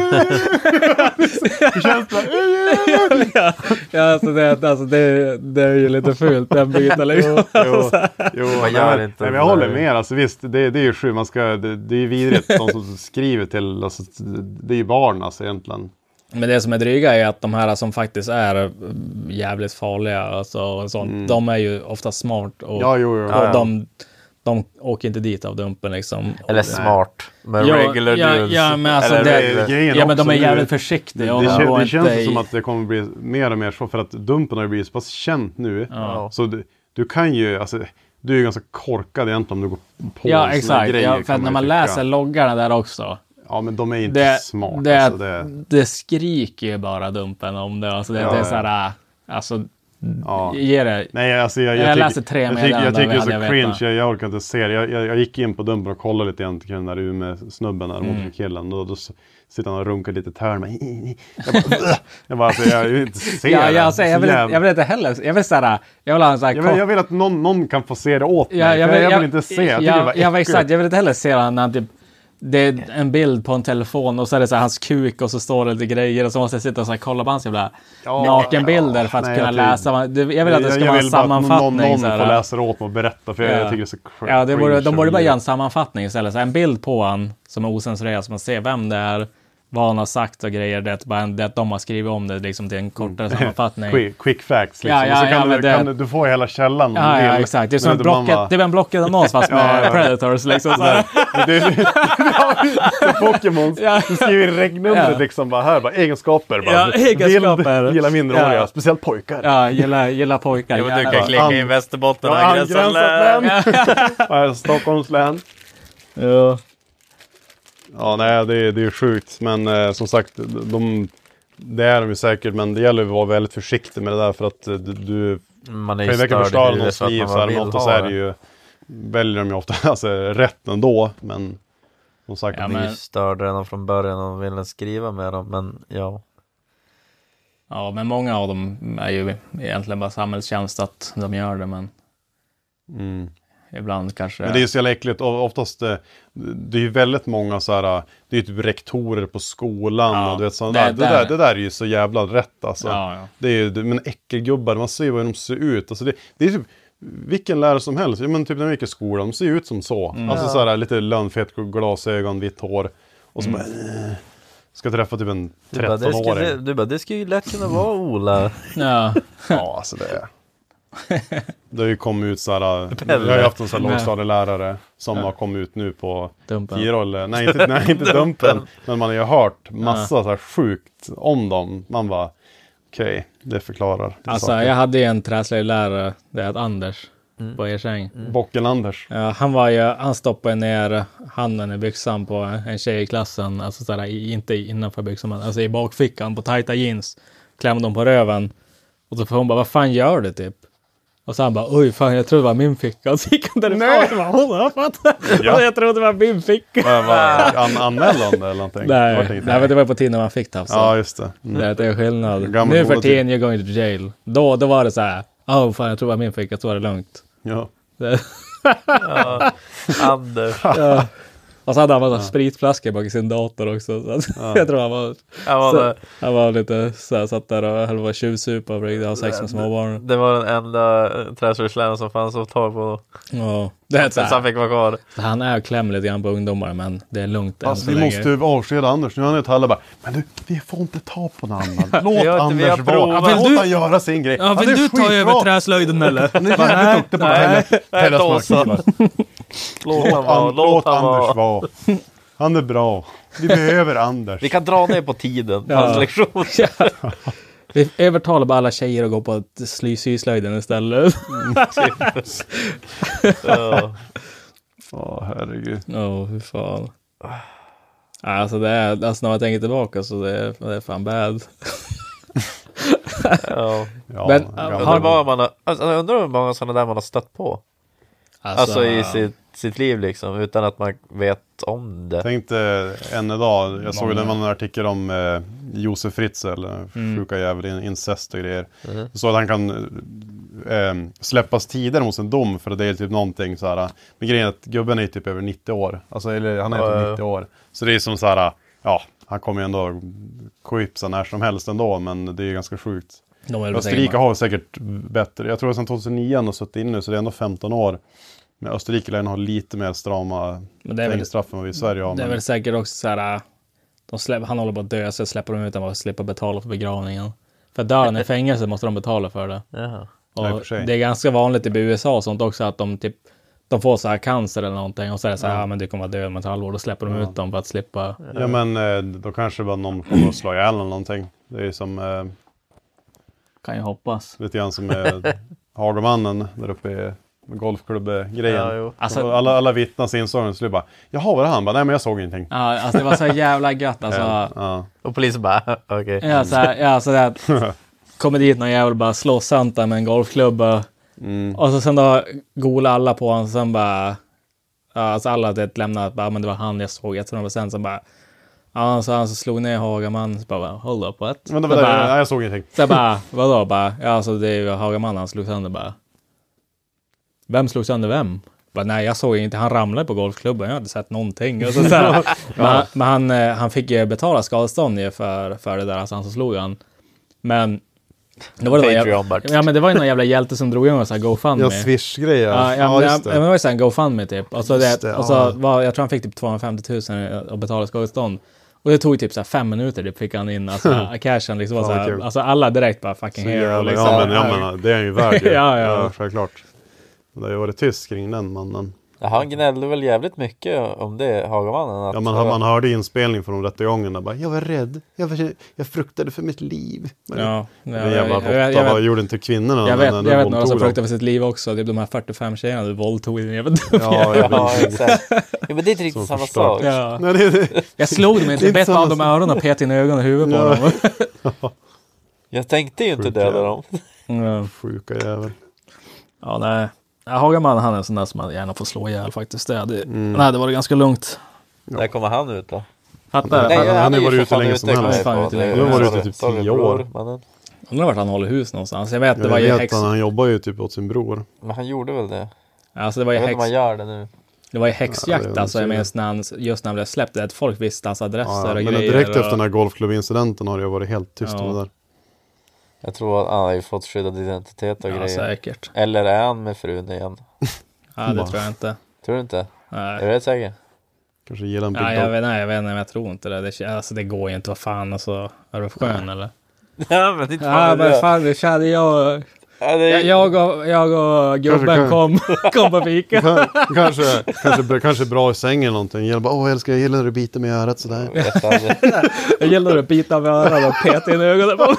det känns bra. alltså det är ju lite fult den biten liksom. Jo, men jag håller med alltså visst det är ju sjukt man ska det är ju vidrigt de som skriver till alltså, det är ju barn alltså egentligen. Men det som är dryga är att de här som faktiskt är jävligt farliga alltså, och sånt, de är ju ofta smart och, och de åker inte dit av dumpen liksom. Eller smart med regular dudes. Ja, men alltså men de är jävligt försiktiga. Det känns som att det kommer bli mer och mer så för att dumpen har blivit så pass känt nu. Så du kan ju, alltså du är ju ganska korkad egentligen om du går på en sån här grej. Ja, för att när man läser loggarna där också. Ja, men de är inte smarta. Det skriker ju bara dumpen om det. Alltså det är så här, alltså, ge det. Nej, alltså jag läser 3 meddelanden. Jag tycker det är så cringe, jag orkar inte se det. Jag gick in på dumpen och kollade lite grann till den där Umeå-snubben där, motorkillen. Då sitter han och runkar lite törn. Jag vill inte se det. Jag vill inte heller. Jag vill säga jag vill att någon kan få se det åt mig. Jag vill inte se det. Jag vill inte heller se det när han typ det är en bild på en telefon och så är det så här, hans kuk och så står det lite grejer och så måste jag sitta och så här, kolla på hans jävla nakenbilder för att kunna läsa. Jag vill att det ska vara en sammanfattning. Någon får läsa åt mig och berätta för jag tycker det är så cringe. Ja, de borde bara göra en sammanfattning istället. Så en bild på han som är osensurerad så man ser vem det är, vad han har sagt och grejer. Det är att de har skrivit om det liksom till en kortare sammanfattning. Quick facts liksom. Så kan du få hela källan. Ja, exakt. Det är en blockad annons fast med Predators liksom. Det är Pokémon. Du skriver regnumret liksom bara här. Bara, egenskaper. Bara. Egenskaper. Gillar minderåriga. Speciellt pojkar. Ja, gillar pojkar. Jo, du kan klicka in Västerbotten och angränsat län. Stockholms län. Ja. Ja, nej, det är sjukt. Men som sagt, det är de ju säkert. Men det gäller att vara väldigt försiktig med det där. För att du man är kan ju verkligen förstöra någons liv. Så är det ju, väljer de ju ofta alltså, rätt ändå. Men som sagt, det är ju störd redan från början och vill skriva med dem. Men ja, men många av dem är ju egentligen bara samhällstjänst att de gör det. Men ibland kanske... Men det är ju så jävla äckligt. Oftast, det är ju väldigt många så här, det är ju typ rektorer på skolan och du vet sånt där. Det där är ju så jävla rätt alltså. Det är ju, men äckelgubbar, man ser ju vad de ser ut. Alltså det är typ vilken lärare som helst. Men typ när vi gick i skolan, de ser ju ut som så. Alltså så här, lite lönnfett, glasögon, vitt hår. Och så bara... Ska träffa typ en 13-åring. Du bara, det ska ju lätt kunna vara Ola. Ja, alltså det är... Det har ju kommit ut så här. Jag har ju haft en sån här lågstadielärare som har kommit ut nu på 10 år. Nej, inte dumpen. Men man har ju hört massa så här sjukt om dem. Man bara, okej, det förklarar. Alltså saker. Jag hade ju en träslöjdlärare, det är Anders på Ersäng. Bocken Anders. Ja, han stoppade ner handen i byxan på en tjej i klassen. Alltså så här, inte innanför byxan, alltså i bakfickan på tajta jeans. Klämde dem på röven. Och så får hon bara, vad fan gör du typ? Och så han bara, oj fan, jag trodde det var min ficka. Och så gick han därifrån och bara, jag trodde det var min ficka. Anmälde han det eller någonting? Nej, men det var på tiden man fick tafsa. Ja, just det. Det är skillnad. Nu för tiden, you're going to jail. Då var det så här, fan, jag tror det var min ficka, så var det lugnt. Ja. Anders. Ja. Och så hade han en spritflaska bak i sin dator också. Så jag tror han var lite så här, satt där och höll på att tjuvsupa och ha sex med småbarn. Det var den enda träslöjdsläraren som fanns att ta på. Ja, det är så han fick vara kvar. Så han är kläm lite grann på ungdomar, men det är lugnt. Alltså, vi måste avskeda Anders. Nu har han ett halva bara, men du, vi får inte ta på någon annan. Låt Anders vara. Låt han göra sin grej. Ja, vill du ta över träslöjden eller? Låt Anders vara. Han är bra. Vi behöver Anders. Vi kan dra ner på tiden på hans lektion. Vi övertalar bara alla tjejer att gå på syslöjden istället. Herregud. Hur fan. Alltså det är, alltså när man tänker tillbaka så det är fan bad. Ja. Men jag undrar hur många sådana där man har stött på. Alltså i sitt liv liksom, utan att man vet om det. Tänkte en idag, jag såg en artikel om Josef Fritzl, sjuka jävel, incest och grejer. Så att han kan släppas tidigare hos en dom för att det är typ någonting så här. Men grejen är att gubben är typ över 90 år. Alltså, eller han är typ 90 år. Så det är som så här, ja, han kommer ju ändå quipsa när som helst ändå, men det är ganska sjukt. Österrike har säkert bättre. Jag tror att sedan 2009 har suttit inne, så det är ändå 15 år. Men Österrike lär ha lite mer strama fängelsestraff än vad vi i Sverige har. Det är väl säkert också så här, han håller på att dö, så släpper de ut att slippa betala för begravningen. För dör han i fängelse måste de betala för det. Jaha. Och det är ganska vanligt i USA och sånt också att de får så här cancer eller någonting och så är det så här, men du kommer att dö om ett halvår, då släpper de ut dem för att slippa. Ja, men då kanske bara någon kommer att slå ihjäl eller någonting. Det är som kan ju hoppas. Lite grann som Hagamannen där uppe i golfklubb-grejen. Ja, alltså, alla vittnas insåg och skulle bara, jaha, var det han? Bara, nej, men jag såg ingenting. Ja, alltså det var så jävla gött. Alltså. Ja. Och polisen bara, okej. Okay. Ja, så där kommer dit någon jävel bara slår Santa med en golfklubba. Och så sen då golar alla på honom. Sen bara, alltså alla hade lämnat, bara, men det var han jag såg. Jag tror det var sen som bara, ja, så han så slog ner Hagamannen, så bara, hold up, what? Men det var bara, jag såg ingenting. Så bara, vadå? Bara, ja, alltså det är ju Hagamannen, han slog sönder bara. Vem slog sönder vem? Bara, nej, jag såg inte. Han ramlade på golfklubben. Jag hade sett någonting. Och så men han fick ju betala skadestånd för det där. Alltså han så slog han. Men det var det var ju någon jävla hjälte som drog igång så här GoFundMe. Ja, Swish-grejer. Men det var ju så här GoFundMe typ. Och så jag tror han fick typ 250 000 att betala skadestånd. Och det tog typ så här 5 minuter, det fick han in alltså cashen liksom var så här, alltså alla direkt bara fucking hero liksom. Ja, men det är ju värt det. ja, självklart. Det har ju varit tyst kring den mannen. Ja, han gnällde väl jävligt mycket om det, Hagamannen. Ja, man hörde inspelning från de rättegångarna. Bara, jag var rädd. Jag fruktade för mitt liv. Ja, jag gjorde inte kvinnorna. Jag vet några som fruktade för sitt liv också. Det är de här 45 tjejerna du våldtog. Ja, exakt. Ja, men det är inte riktigt samma sak. Ja. Jag slog dem inte, bett av dem öronen och pet in ögonen och huvudet på dem. Jag tänkte ju inte döda dem. Sjuka jävel. Ja, nej. Hagaman, han är en sån där som man gärna får slå ihjäl faktiskt. Nej, det var gange lugnt. När kommer han ut då? Han har varit ute länge som helst. Han har varit ute typ 10 år. Undrar vart han håller hus någonstans. Jag vet, han jobbar ju typ åt sin bror. Men han gjorde väl det? Alltså det var ju man gör det nu. Det var ju häxjakt alltså, jag minns just när han blev släppt. Att folk visste hans adresser och grejer. Direkt efter den här golfklubbincidenten har det varit helt tyst om det där. Jag tror att han har ju fått skyddad identitet och grejer. Säkert. Eller är han med frun igen? Ja, det tror jag inte. Tror du inte? Nej. Är du rätt säker? Kanske gillar en big jag vet inte, men jag tror inte det. Alltså det går ju inte, vad fan, alltså. Är du skön eller? Ja, men inte fan. Ja, men fan, det kände jag. Jag och gubben kom på fika. kanske bra i sängen eller någonting. Jag bara, älskar, jag gillar när du biter mig i örat sådär. Jag gillar när du biter mig i örat och petar in ögonen på mig.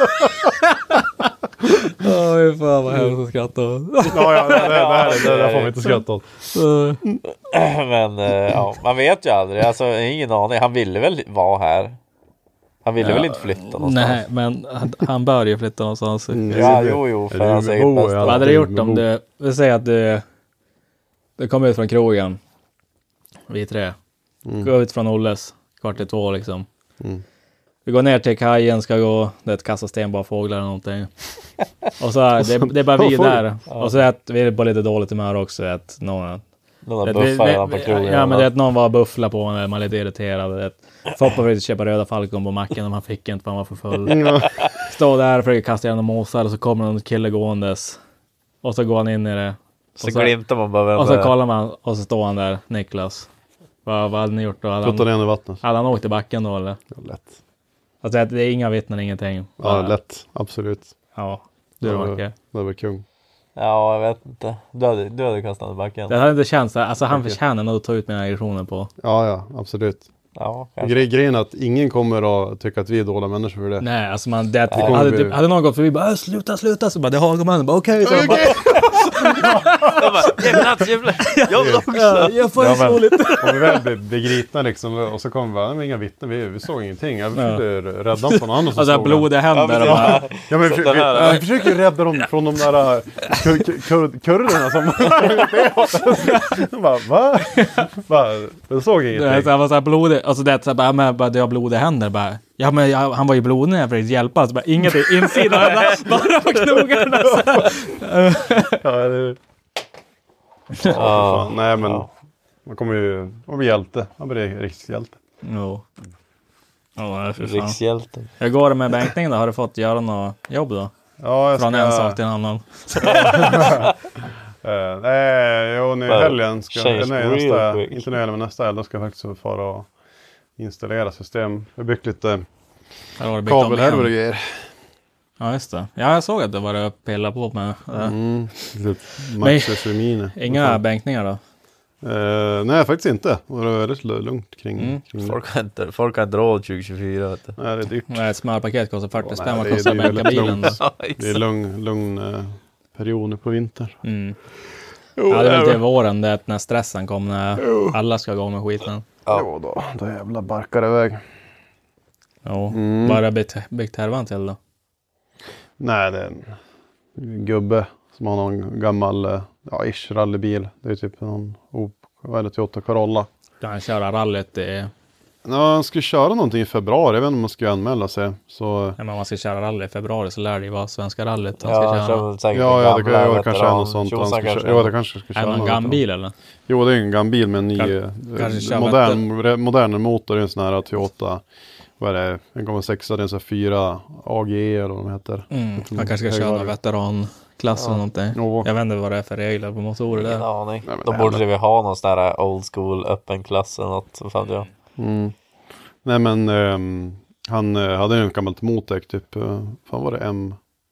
Åh, fan vad hemskt att skratta åt. Ja, det får vi inte skratta åt. Men ja, man vet ju aldrig. Alltså, ingen aning. Han ville väl vara här. Han ville väl inte flytta någonstans. Nej, men han bör ju flytta någonstans. Ja, jo, för hans eget bästa. Vad hade du gjort om du säger att du kommer ut från krogen, vi 3. Gå ut från Olles, 1:45 liksom. Vi går ner till kajen, ska gå, det är ett kassa stenbar fåglar eller någonting. Och så här, det är bara vi där. Och så att vi är på lite dåligt humör också. Att någon buffar på krogen. Ja, men det är att någon var buffla på honom, man är lite irriterad. Foppa vill köpa röda falkon på macken och man fick inte för han var för full. Stå där och försöker kasta igenom måsar och så kommer någon kille gåendes. Och så går han in i det. Så glimtar man bara. Och så kollar man och så står han där, Niklas. Vad hade ni gjort då? Hade han åkt i backen då eller? Ja, lätt. Alltså det är inga vittnen, ingenting. Ja, lätt. Absolut. Ja, du är okej. Det var kung. Ja, jag vet inte. Du hade kastat i backen. Det hade inte känts. Alltså han förtjänar nog att ta ut mina aggressioner på. Ja, absolut. Ja, grejen är att ingen kommer att tycka att vi är dåliga människor för det. Nej, alltså hade någon gått förbi bara sluta så bara det har man bara okej. Jävlar. Jag vill också. Jag får så lite. Om vi väl blir gripna liksom, och så kommer vi bara, inga vittnen, vi såg ingenting. Jag försökte rädda dem från någon annan som alltså blodiga händer. Ja, men vi försöker rädda dem från de där kurderna som... Jag såg ingenting. Det var så här blodig, alltså det är så här, bara det har blodiga händer bara. Ja, men han var ju blodig när jag försökte hjälpa, alltså bara ingenting insidan bara på knogarna. Nej, men man kommer ju att bli hjälte. Man blir rikshjälte. Jo. Rikshjälten. Hur går det med bänkningen då? Har du fått göra något jobb då? Ja, från en sak till en annan. Nej, nu i helgen ska inte nu, men nästa helg ska jag faktiskt fara och installera system. Jag har byggt lite kabelhärvor och grejer. Ja, just det. Ja, jag såg att det var att pilla på med. Maxis Mini. Inga bänkningar då? Nej, faktiskt inte. Det var väldigt lugnt kring det. Folk har inte råd 2024. Nej, det är dyrt. Nej, ett smörpaket kostar 40 spänn. Vad kostar bänkabilen? Det är lugn period på vinter. Ja, det är väl till våren, det är när stressen kommer, när alla ska gå med skiten. Ja, då jävla barkar iväg. Jo, bara byggt härvan till då? Nej, det är en gubbe som har någon gammal rallybil. Det är typ någon Toyota Corolla. Kan han köra rallyt i... Ja, han skulle köra någonting i februari. Jag vet inte om man ska anmäla sig. Så... Nej, men om man ska köra rally i februari så lär det ju vara svenska rallyt. Det kanske är något sånt. Det kanske ska köra. Är det någon gambil eller? Jo, det är en gambil med en ny modern motor. Det är en sån här Toyota. Vad är det? En 1,6, det är en sån här 4 AGE eller vad de heter. Han kanske ska köra någon veteranklass eller någonting. Jag vet inte vad det är för regler på motorer där. Ja, nej. Då borde vi ha någon sån där old school öppen klass eller något. Fan jag. Nej, men han hade en gammalt Motec typ, fan var det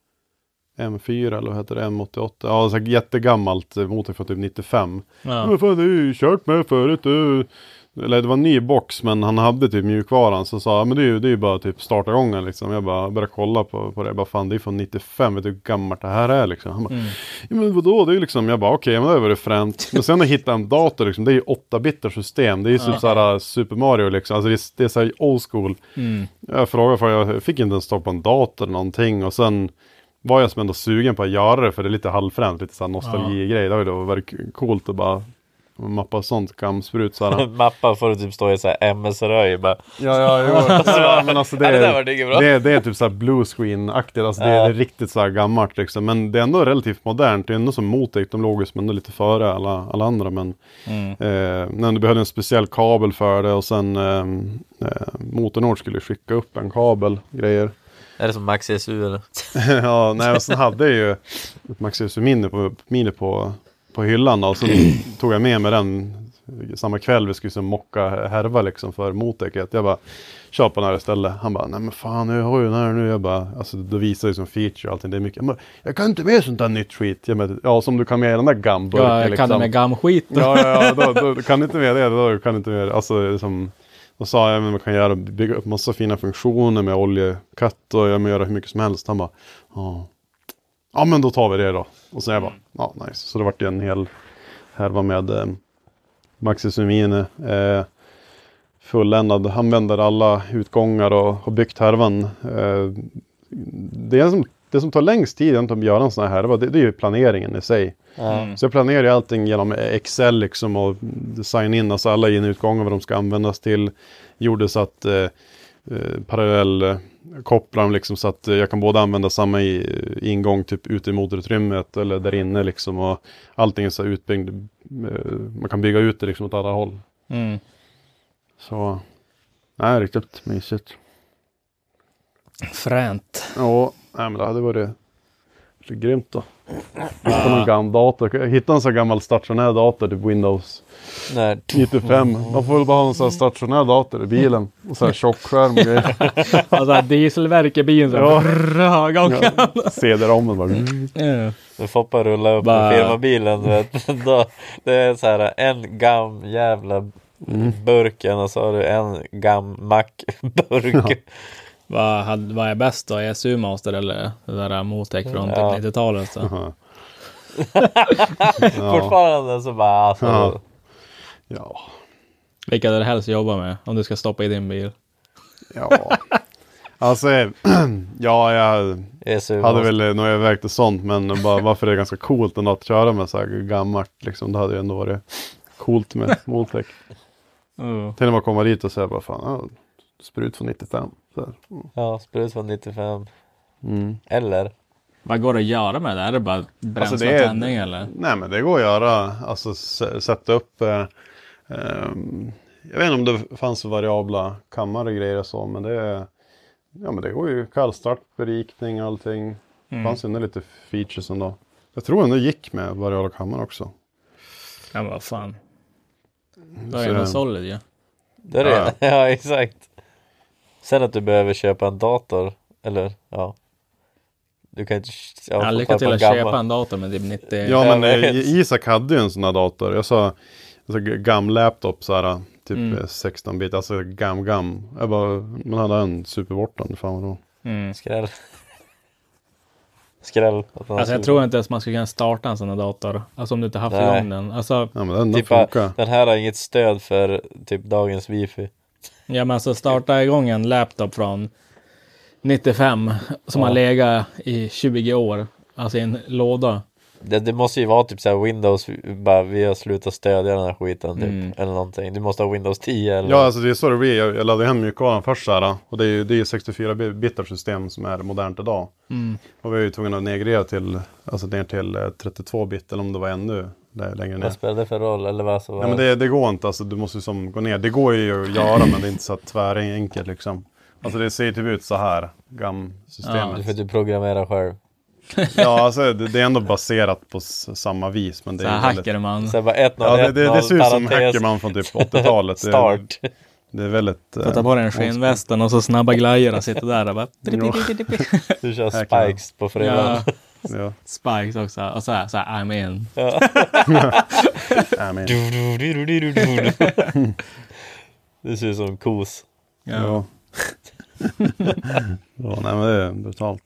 M4 eller vad heter det, M88. Ja, så jättegammalt Motec från typ 95. Ja. Men fan, det är ju kört med förut. Eller det var en ny box, men han hade typ mjukvaran, så sa men det är ju bara typ starta gången liksom. Jag bara började kolla på det. Jag bara fan, det är från 95, vet du hur gammalt det här är liksom. Han bara, ja men vadå, det är ju liksom, jag bara okej, men det var det fränt. Men sen när jag hittade en dator liksom, det är ju 8-bitars system. Det är ju typ såhär Super Mario liksom, alltså det är såhär old school. Jag frågade för jag fick inte ens stå på en dator eller någonting, och sen var jag som ändå sugen på att göra det, för det är lite halvfränt, lite såhär nostalgi-grej. Det var ju då väldigt coolt att bara mappa sånt kamsprut så här. Mappa får du typ stå i så här MS-röj bara. Ja, men alltså det är typ så här blue screen-aktigt, alltså det är riktigt så här gammalt liksom, men det är ändå relativt modernt. Det är ändå som Motec, de låg som ändå lite före alla andra, men du behövde en speciell kabel för det, och sen Motornord skulle skicka upp en kabel, grejer. Är det som Maxi SU eller? Ja, nej, och sen hade jag ju ett Maxi SU Mini på hyllan, och så tog jag med mig den samma kväll vi skulle mocka härva liksom för Motec. Jag bara, kör på den här istället. Han bara, nej men fan, jag har ju den här nu. Jag bara, alltså det visar ju som feature och allting, det är mycket. Jag kan inte med sånt där nytt skit. Ja, som du kan med den där gamburken. Ja, jag kan med gamskit. Ja, då kan du inte med det. Då kan du inte med det. Alltså liksom, då sa jag, men man kan bygga upp massa fina funktioner med oljekatt och jag göra hur mycket som helst. Han bara, ja men då tar vi det då. Och så jag bara, ja nice. Så det vart en hel härva med Maxis Mini. Fulländad. Han vänder alla utgångar och har byggt härvan. Det som tar längst tid att göra en sån här härva, det är ju planeringen i sig. Så jag planerar ju allting genom Excel liksom, och design in alltså alla in-utgångar vad de ska användas till. Gjorde så att parallell kopplar dem liksom, så att jag kan både använda samma ingång typ ute i motorutrymmet eller där inne liksom, och allting är så utbyggd, man kan bygga ut det liksom åt alla håll. Så nej, riktigt mysigt. Fränt. Ja, nej, men det hade varit grymt då. Hitta någon gammal dator. Hitta en sån gammal stationär dator, typ Windows 95. Man får väl bara ha en sån stationär dator i bilen. Och så här tjockskärm och grejer. Alltså dieselverk i bilen. CD-rommen bara. Du får bara rulla upp med firmabilen. Då, det är så här en jävla burken, och så har du en Mac-burk. Vad är bäst då? ESU Master eller det där Motec från 90-talet? Fortfarande så bara alltså. Ja. Vilka är det helst jobba med om du ska stoppa i din bil? Ja. Alltså, ja, jag hade väl nog övervägt och sånt, men bara varför det är ganska coolt ändå att köra med så här gammalt liksom, det hade ju ändå varit coolt med Moltec. Till och med komma dit och säga bara fan, sprut från 95. Så här. Ja, sprut från 95. Eller? Vad går det att göra med det? Är det bara bränsle och tändning eller? Nej, men det går att göra, alltså sätta upp jag vet inte om det fanns variabla kammare och grejer och så, men det går ju kallstart, berikning och allting. Det fanns ju lite features ändå. Jag tror ändå gick med variabla kammare också. Ja, men vad fan. Då är det solid, ja. Det är det. Ja, exakt. Sen att du behöver köpa en dator, eller ja. Du kan inte... lycka till att köpa en dator med typ 90... Ja, men Isak hade ju en sån här dator. Jag sa gammal laptop så här, typ 16-bit, alltså gam. Man hade en superbortan, fan vad då. Skräll. Alltså jag tror inte ens man skulle kunna starta en sån här dator. Alltså om du inte haft igång den. Alltså, ja, men typ den här har inget stöd för typ dagens wifi. Ja, men alltså starta igång en laptop från 95 som har legat i 20 år. Alltså i en låda. Det måste ju vara typ så här Windows, bara vi har slutat stödja den här skiten typ, eller någonting. Du måste ha Windows 10 eller... Ja, alltså det är så det blir. Jag laddade hem mjukvaran först så här, och det är 64-bitars system som är modernt idag. Och vi är ju tvungna att nedgradera till, alltså ner till 32-bit, eller om det var ännu längre ner. Vad spelar det för roll, eller vad så var? Ja, men det går inte, alltså du måste ju som gå ner. Det går ju att göra, men det är inte så tvärenkelt liksom. Alltså det ser typ ut så här, GAM-systemet. Du får du programmera själv. Ja, alltså det är ändå baserat på samma vis, men det är väldigt... Hackerman. Så bara 1-0, ja, det ser ut som Hackerman från typ 80-talet. Start. Det är väldigt... Ta på den skinnvästen och så snabba glajjor sitter där och bara... Du kör spikes på fredag. Ja. Spikes också. Och så här I'm in. I'm in. Det ser ut som kos. Ja. Ja, nej, men det är brutalt.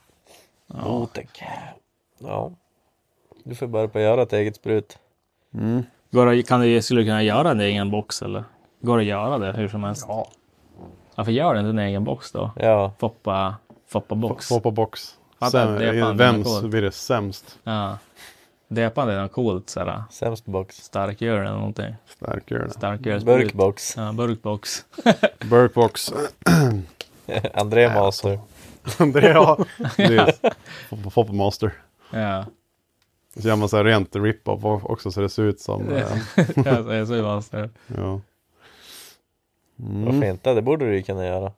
Ja. Du får bara på göra ett eget sprut. Skulle du kunna göra en egen box eller? Går det att göra det hur som helst? Ja. Varför gör du inte en egen box då? Ja. Foppa box. Foppa box. Vems blir det sämst? Ja. Depande är något coolt såhär. Sämst box. Starkgör eller någonting. Starkgör. Burkbox. Ja, burkbox. Burkbox. André Master. André, ja. Foppa Master. Ja. Så gör man så här rent rip-off också så det ser ut som... Ja, det ser Master. Ja. Vad fint, det borde du ju kunna göra.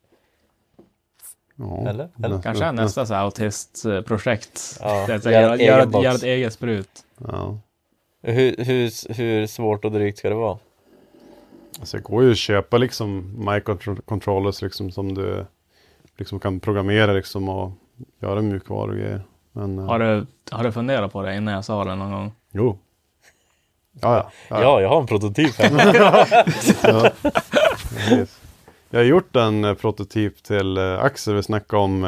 Ja. Eller? Kanske nästa så här autistprojekt. Ja. Göra ett eget sprut. Ja. Hur svårt och drygt ska det vara? Alltså det går ju att köpa liksom microcontrollers liksom som du liksom kan programmera liksom och göra mjukvaror och grejer. Men, har du funderat på det innan jag sa det någon gång? Jo. Ja. Ja, jag har en prototyp här. Ja. Jag har gjort en prototyp till Axel. Vi snackade om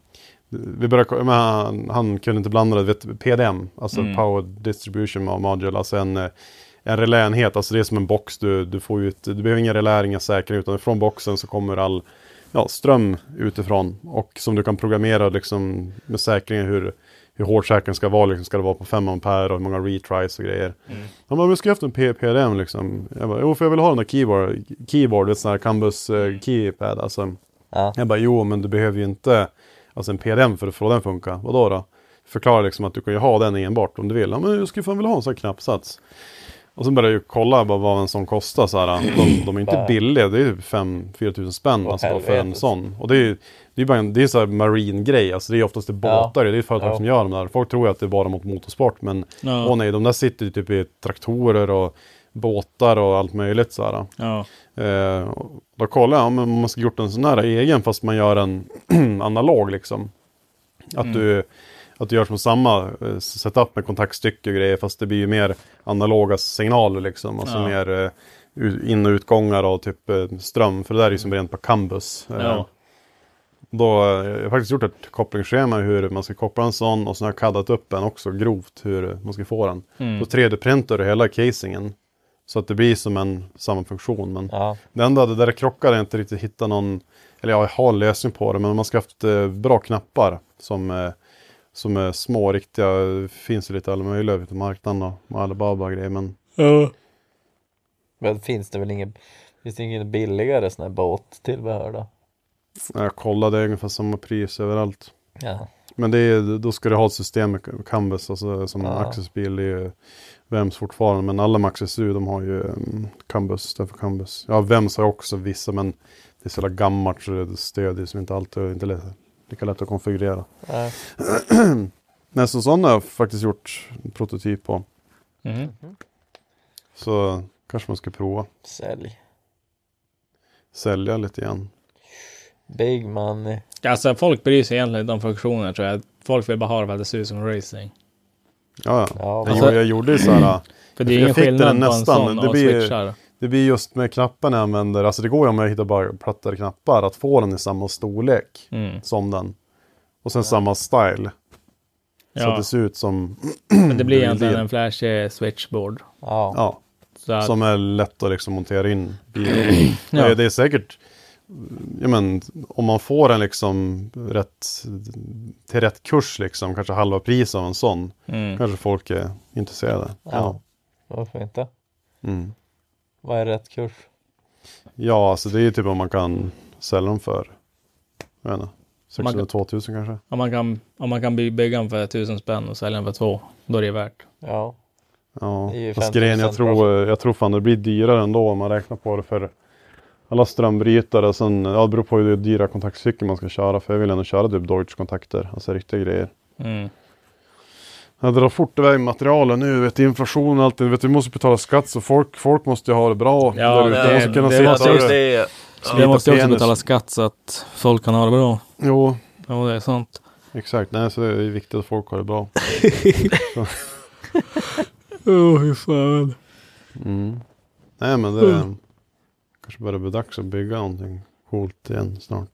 han kunde inte blanda det, PDM, alltså Power Distribution Module, alltså en reläenhet, alltså det är som en box du får ut, du behöver inga relä, inga säkring, utan från boxen så kommer all ström utifrån, och som du kan programmera liksom med säkringen hur hård säkringen ska vara, liksom, ska det vara på 5 ampere och hur många retries och grejer. Han bara, men ska jag haft en PDM liksom? Jag bara, jo, för jag vill ha den där keyboard, ett sån här Cambus keypad, alltså. Ja. Jag bara, jo, men du behöver ju inte alltså en PDM för att få den funka. Vadå då? Förklara liksom att du kan ju ha den enbart om du vill. Ja, men jag skulle fan vilja ha en sån här knappsats. Och så började jag kolla bara vad en sån kostar så här. De är inte billiga, det är ju 5-4 tusen spänn alltså, för en sån. Och det är så här marine grej, alltså det är oftast båtar, det är företag som gör dem där. Folk tror ju att det är bara mot motorsport, men nej, de där sitter ju typ i traktorer och båtar och allt möjligt så här. Ja. Då kollar jag om man ska gjort en sån här egen fast man gör en analog liksom. Att du gör som samma setup med kontaktstycke och grejer, fast det blir ju mer analoga signaler liksom. Alltså mer in- och utgångar och typ ström. För det där är ju som rent på Cambus. Då jag har faktiskt gjort ett kopplingsschema hur man ska koppla en sån och sen har jag kaddat upp den också grovt hur man ska få den. Då 3D-printar du hela casingen så att det blir som samma funktion. Men det enda det där krockar jag inte riktigt hitta någon, eller jag har en lösning på det, men man ska haft bra knappar som är små, riktiga, finns ju lite alla möjliga ute på marknaden och Alibaba grejer, men Men finns det väl ingen billigare sån här båttillbehör då? Jag kollade ungefär samma pris överallt. Ja. Men då ska du ha ett system med Canvas, alltså, som Accessbil är ju Vems fortfarande, men alla Maxis U, de har ju Canvas, därför Canvas. Ja, Vems har också vissa, men det är så jävla gammalt så det stödjer som inte alltid inte lika lätt att konfigurera. Nästan sådana har jag faktiskt gjort en prototyp på. Så kanske man ska prova. Sälja lite grann. Big money. Alltså folk bryr sig egentligen inte om funktioner, tror jag. Folk vill bara ha det för att det ser ut som racing. Ja. Jag gjorde ju så här. För det är ingen skillnad på en sån och switchar. Det blir just med knapparna jag använder. Alltså det går ju om jag hittar bara plattare knappar att få den i samma storlek som den. Och sen samma style. Så att det ser ut som... Men det blir egentligen en flashig switchboard. Ja. Så att... Som är lätt att liksom montera in. Ja. Det är säkert... Ja, men, om man får den liksom till rätt kurs liksom, kanske halva pris av en sån, kanske folk är intresserade. Ja. Varför inte? Vad är rätt kurs? Ja, alltså det är ju typ om man kan sälja dem för 600-2000 kanske. Om man kan bygga dem för 1000 spänn och sälja dem för 2, då är det värt. Ja, fast grejen, jag tror fan det blir dyrare ändå om man räknar på det för alla strömbrytare. Sen, det beror på hur dyra kontaktcykeln man ska köra. För jag vill ändå köra typ Deutsch-kontakter. Alltså riktiga grejer. Jag drar fort iväg materialen nu. Vet, inflation och allt. Vet, vi måste betala skatt så folk måste ju ha det bra. Ja, det måste också betala skatt så att folk kan ha det bra. Jo. Ja, det är sånt. Exakt. Nej, så det är viktigt att folk har det bra. Hur fan. Nej, men det kanske börjar bli dags att bygga någonting coolt igen snart.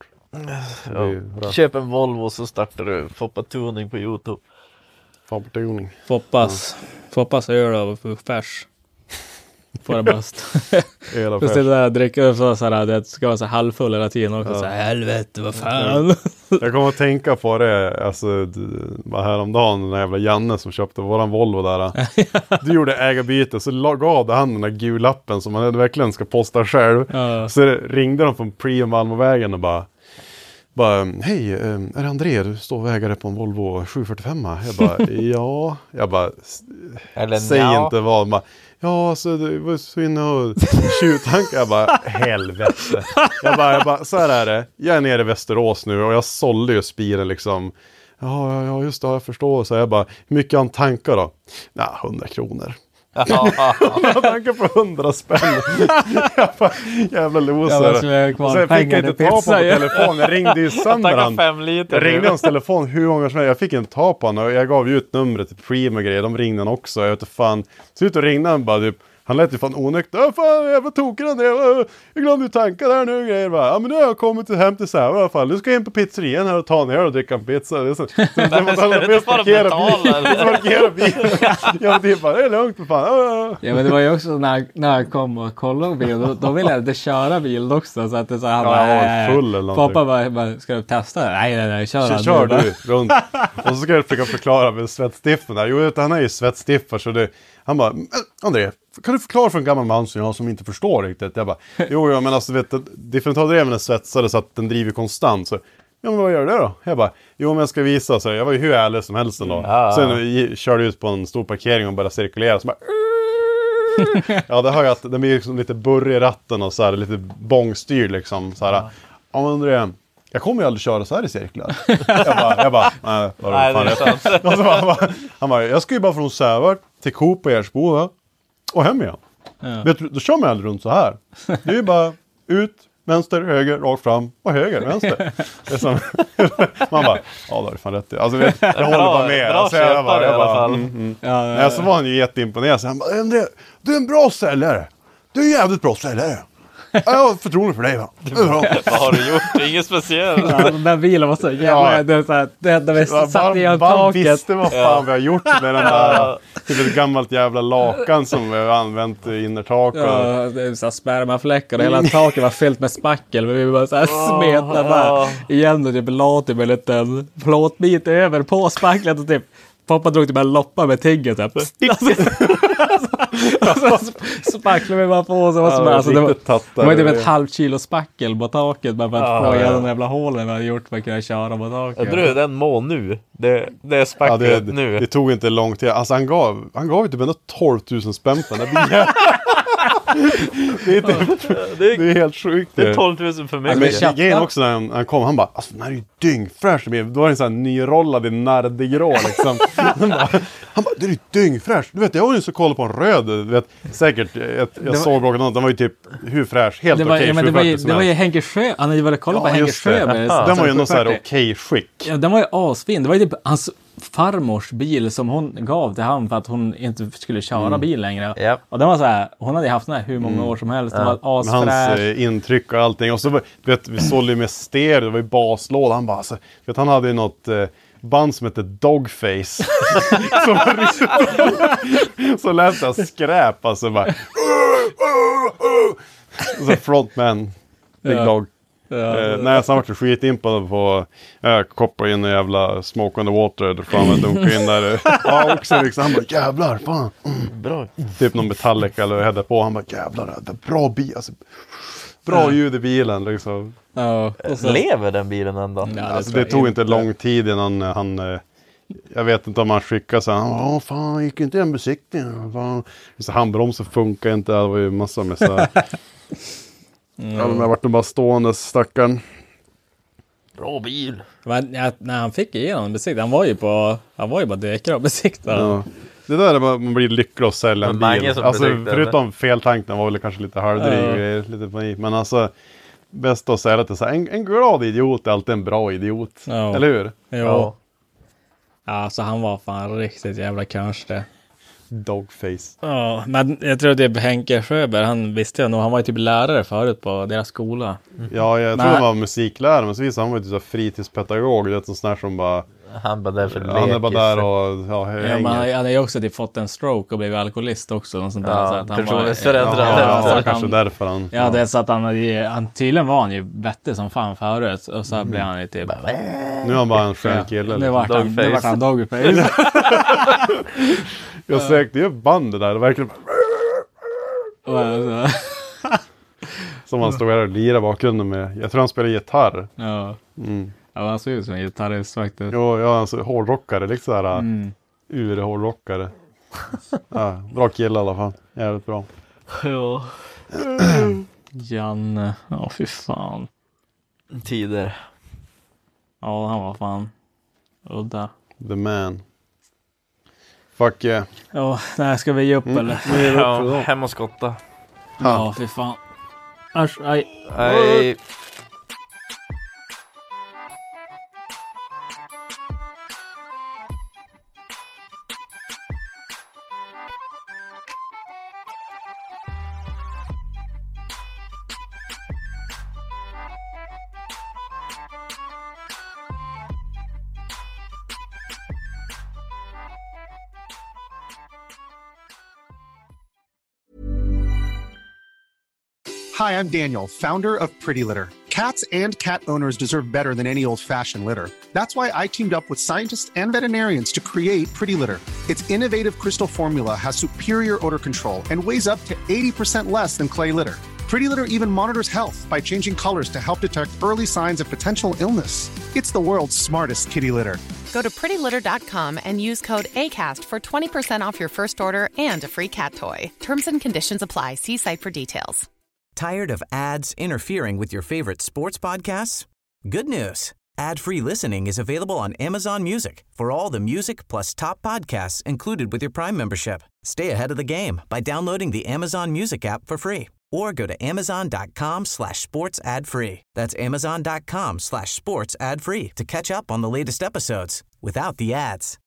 Köp en Volvo så startar du Foppa Tuning på YouTube. Foppa Tuning. Foppas öl av färs. Får det bäst. Fast det där dricker så här, det ska vara så halvfull hela tiden och så här, helvete, vad fan. Jag kommer att tänka på det, alltså häromdagen, den där jävla Janne som köpte våran Volvo där. Du gjorde ägarbyte, så gav han den där gulappen som man verkligen ska posta själv. Så ringde de från Pri- Malmövägen och bara hej, är det André? Du står och ägare på en Volvo 745. Jag bara, ja. Jag bara, säg inte vad. Ja, så det var så inne och tjuvtankar. Jag bara, helvete. Jag bara, så här är det. Jag är nere i Västerås nu och jag sålde ju spiren liksom. Ja, just det, jag förstår. Så jag bara, hur mycket han tankar då? 100 kronor. Jag tankar på 100 spänn. Jag bara, jävla loser. Och sen fick jag inte ta på telefon. Jag ringde ju sönder han. Jag ringde hans telefon hur många som helst. Jag fick inte ta på han. Och jag gav ju ut numret till Prima grejer. De ringde han också. Jag vet inte fan. Så ut och ringde han bara typ. Han lät ju fan onykter. Fan, jävla tokig han är. Jag glömde ju tankar här nu. Grejer. Ja, men nu har jag kommit hem till Sävar i alla fall. Nu ska jag in på pizzerian här och ta ner och dricka en pizza. Det är så. Det måste parkera bilen. Jag typ bara, det är lugnt för fan. Ja, men det var ju också när jag kom och kollade bilen. Då ville jag inte köra bilen också. Så att det så han bara, full eller någonting. Pappa bara, ska du testa? Nej, kör du runt. Och så ska jag försöka förklara med svettstiffen där. Jo, han är ju svettstiffar så det. Han bara, André, kan du förklara för en gammal man som jag som inte förstår riktigt? Jag bara, jo, men alltså vet du, differentialdreven är svetsade så att den driver konstant. Så, ja, men vad gör det då? Jag bara, jo, men jag ska visa. Så jag var ju hur ärlig som helst ändå. Sen körde jag ut på en stor parkering och började cirkulera. Så bara, ja, det har jag att den blir liksom lite burrig i ratten och så här, lite bångstyrd liksom. Så här, ja, men André, jag kommer ju aldrig köra så här i cirklar. Jag bara, nej, det är sant. Han bara, jag ska ju bara från Sävar till Coop på Ersbo och hem igen. Ja. Vet du, då kör man aldrig runt så här. Det är ju bara ut, vänster, höger, rakt fram och höger, vänster. Det är som, man bara, ja, då är det fan rätt. Alltså, jag håller bara med. Bra alltså, köpare i alla fall. Ja. Så var han ju jätteimponerad. Så han bara, André, du är en bra säljare. Du är en jävligt bra säljare. Jag har förtroende för dig, va? Vad har du gjort? Inget speciellt. Ja, den där bilen var så jävla... Det är så här, det vi satt i taket. Visste vad fan vi har gjort med den där. Typ ett gammalt jävla lakan som vi har använt i innertak. Ja, det är så här spermafläckar och hela taket var fyllt med spackel. Men vi bara så här smetade bara igen och typ la typ en liten plåtbit över på spacklet och typ pappa drog typ en loppa med tigget typ. Spacklade vi bara på oss. Alltså, det var typ ett halvt kilo spackel på taket bara för att få igenom de jävla hålen vi hade gjort för att kunna köra på taket. Jag tror den må nu. Det är spacklet nu. Det tog inte lång tid. Alltså han gav ju typ ändå 12 000 spänn för den. Det är helt sjukt. Det är 12 000 för mycket. Men grejen också när han kom, han bara, alltså den här är ju dyngfräsch. Då var det en sån här nyrollad i nardigrå liksom. Han bara, det är ju dyngfräsch. Du vet, jag var ju så kolla på en röd, du vet, säkert, jag såg någon, den var ju typ hur fräsch, helt okej. Det var ju Henke Sjö, han hade ju varit kolla på Henke Sjö. Den var ju någon så här okej skick. Ja, den var ju asfin. Det var ju typ hans farmors bil som hon gav till han för att hon inte skulle köra bil längre. Yep. Och den var så här, hon hade haft den här hur många år som helst. Det var asfräsch. Hans intryck och allting. Och så vet vi sålde ju med stereo, det var ju baslåda. Han bara, alltså, vet, han hade ju något band som hette Dogface. Så lät jag skräp alltså bara. Så frontman, Big Dog. Nej, så han var skitimpad på koppla in en jävla Smoke on the Water fram och dunka in där. Ja, också liksom, han bara jävlar, fan. Bra. Typ någon Metallica eller hade på, han bara jävlar, det är bra bil, alltså, bra ljud i bilen liksom. Ja, lever den bilen ändå? Ja, alltså, det tog inte lång tid innan han jag vet inte om han skickade så han, fan, gick inte en besiktning. Så handbromsen funkar inte, det var ju massa med så här. Ja, de har varit bara stående, stackaren. Bra bil. Men när han fick igenom besiktning, han var ju bara dekra och besiktade. Ja. Det där är bara, man blir lycklig att sälja en bil. Alltså förutom feltanken var väl kanske lite halvdryg, lite panik. Men alltså, bäst att säga att det är så här, en glad idiot är alltid en bra idiot. Ja. Eller hur? Jo. Ja, så han var fan riktigt jävla kanske. Dogface. Ja, men jag tror det är Henke Sjöberg, han visste ju nog, han var ju typ lärare förut på deras skola. Ja, jag tror han var musiklärare, men så visade han var ju typ så fritidspedagog, det är sån där som bara... Han bara där för lek. Han är bara där och men han hade ju också typ fått en stroke och blivit alkoholist också. Och sånt där, så att han var kanske därför han... Ja, det är så att han tydligen var han ju vettig som fan förut. Och så blev han ju typ... Nu är han bara en skön kille. Nu vart han Dogface. Jag sökte ju bandet där, det verkligen... Som han stod här och lirade bakgrunden med. Jag tror han spelar gitarr. Ja. Ja, han ser ut som en gitarrist faktiskt. Jo, ja, alltså hårdrockare, liksom såhär ur-hårdrockare. Ja, bra kille i alla fall. Jävligt bra. Ja. Janne, ja fy fan. Tider. Ja, han var fan udda. The man. Fuck yeah. Ja, nej, ska vi ge upp eller? Ja, hem och skotta. Ja, fy fan. Asch, aj. Aj. Hi, I'm Daniel, founder of Pretty Litter. Cats and cat owners deserve better than any old-fashioned litter. That's why I teamed up with scientists and veterinarians to create Pretty Litter. Its innovative crystal formula has superior odor control and weighs up to 80% less than clay litter. Pretty Litter even monitors health by changing colors to help detect early signs of potential illness. It's the world's smartest kitty litter. Go to prettylitter.com and use code ACAST for 20% off your first order and a free cat toy. Terms and conditions apply. See site for details. Tired of ads interfering with your favorite sports podcasts? Good news. Ad-free listening is available on Amazon Music for all the music plus top podcasts included with your Prime membership. Stay ahead of the game by downloading the Amazon Music app for free or go to amazon.com/sports ad free. That's amazon.com/sports ad free to catch up on the latest episodes without the ads.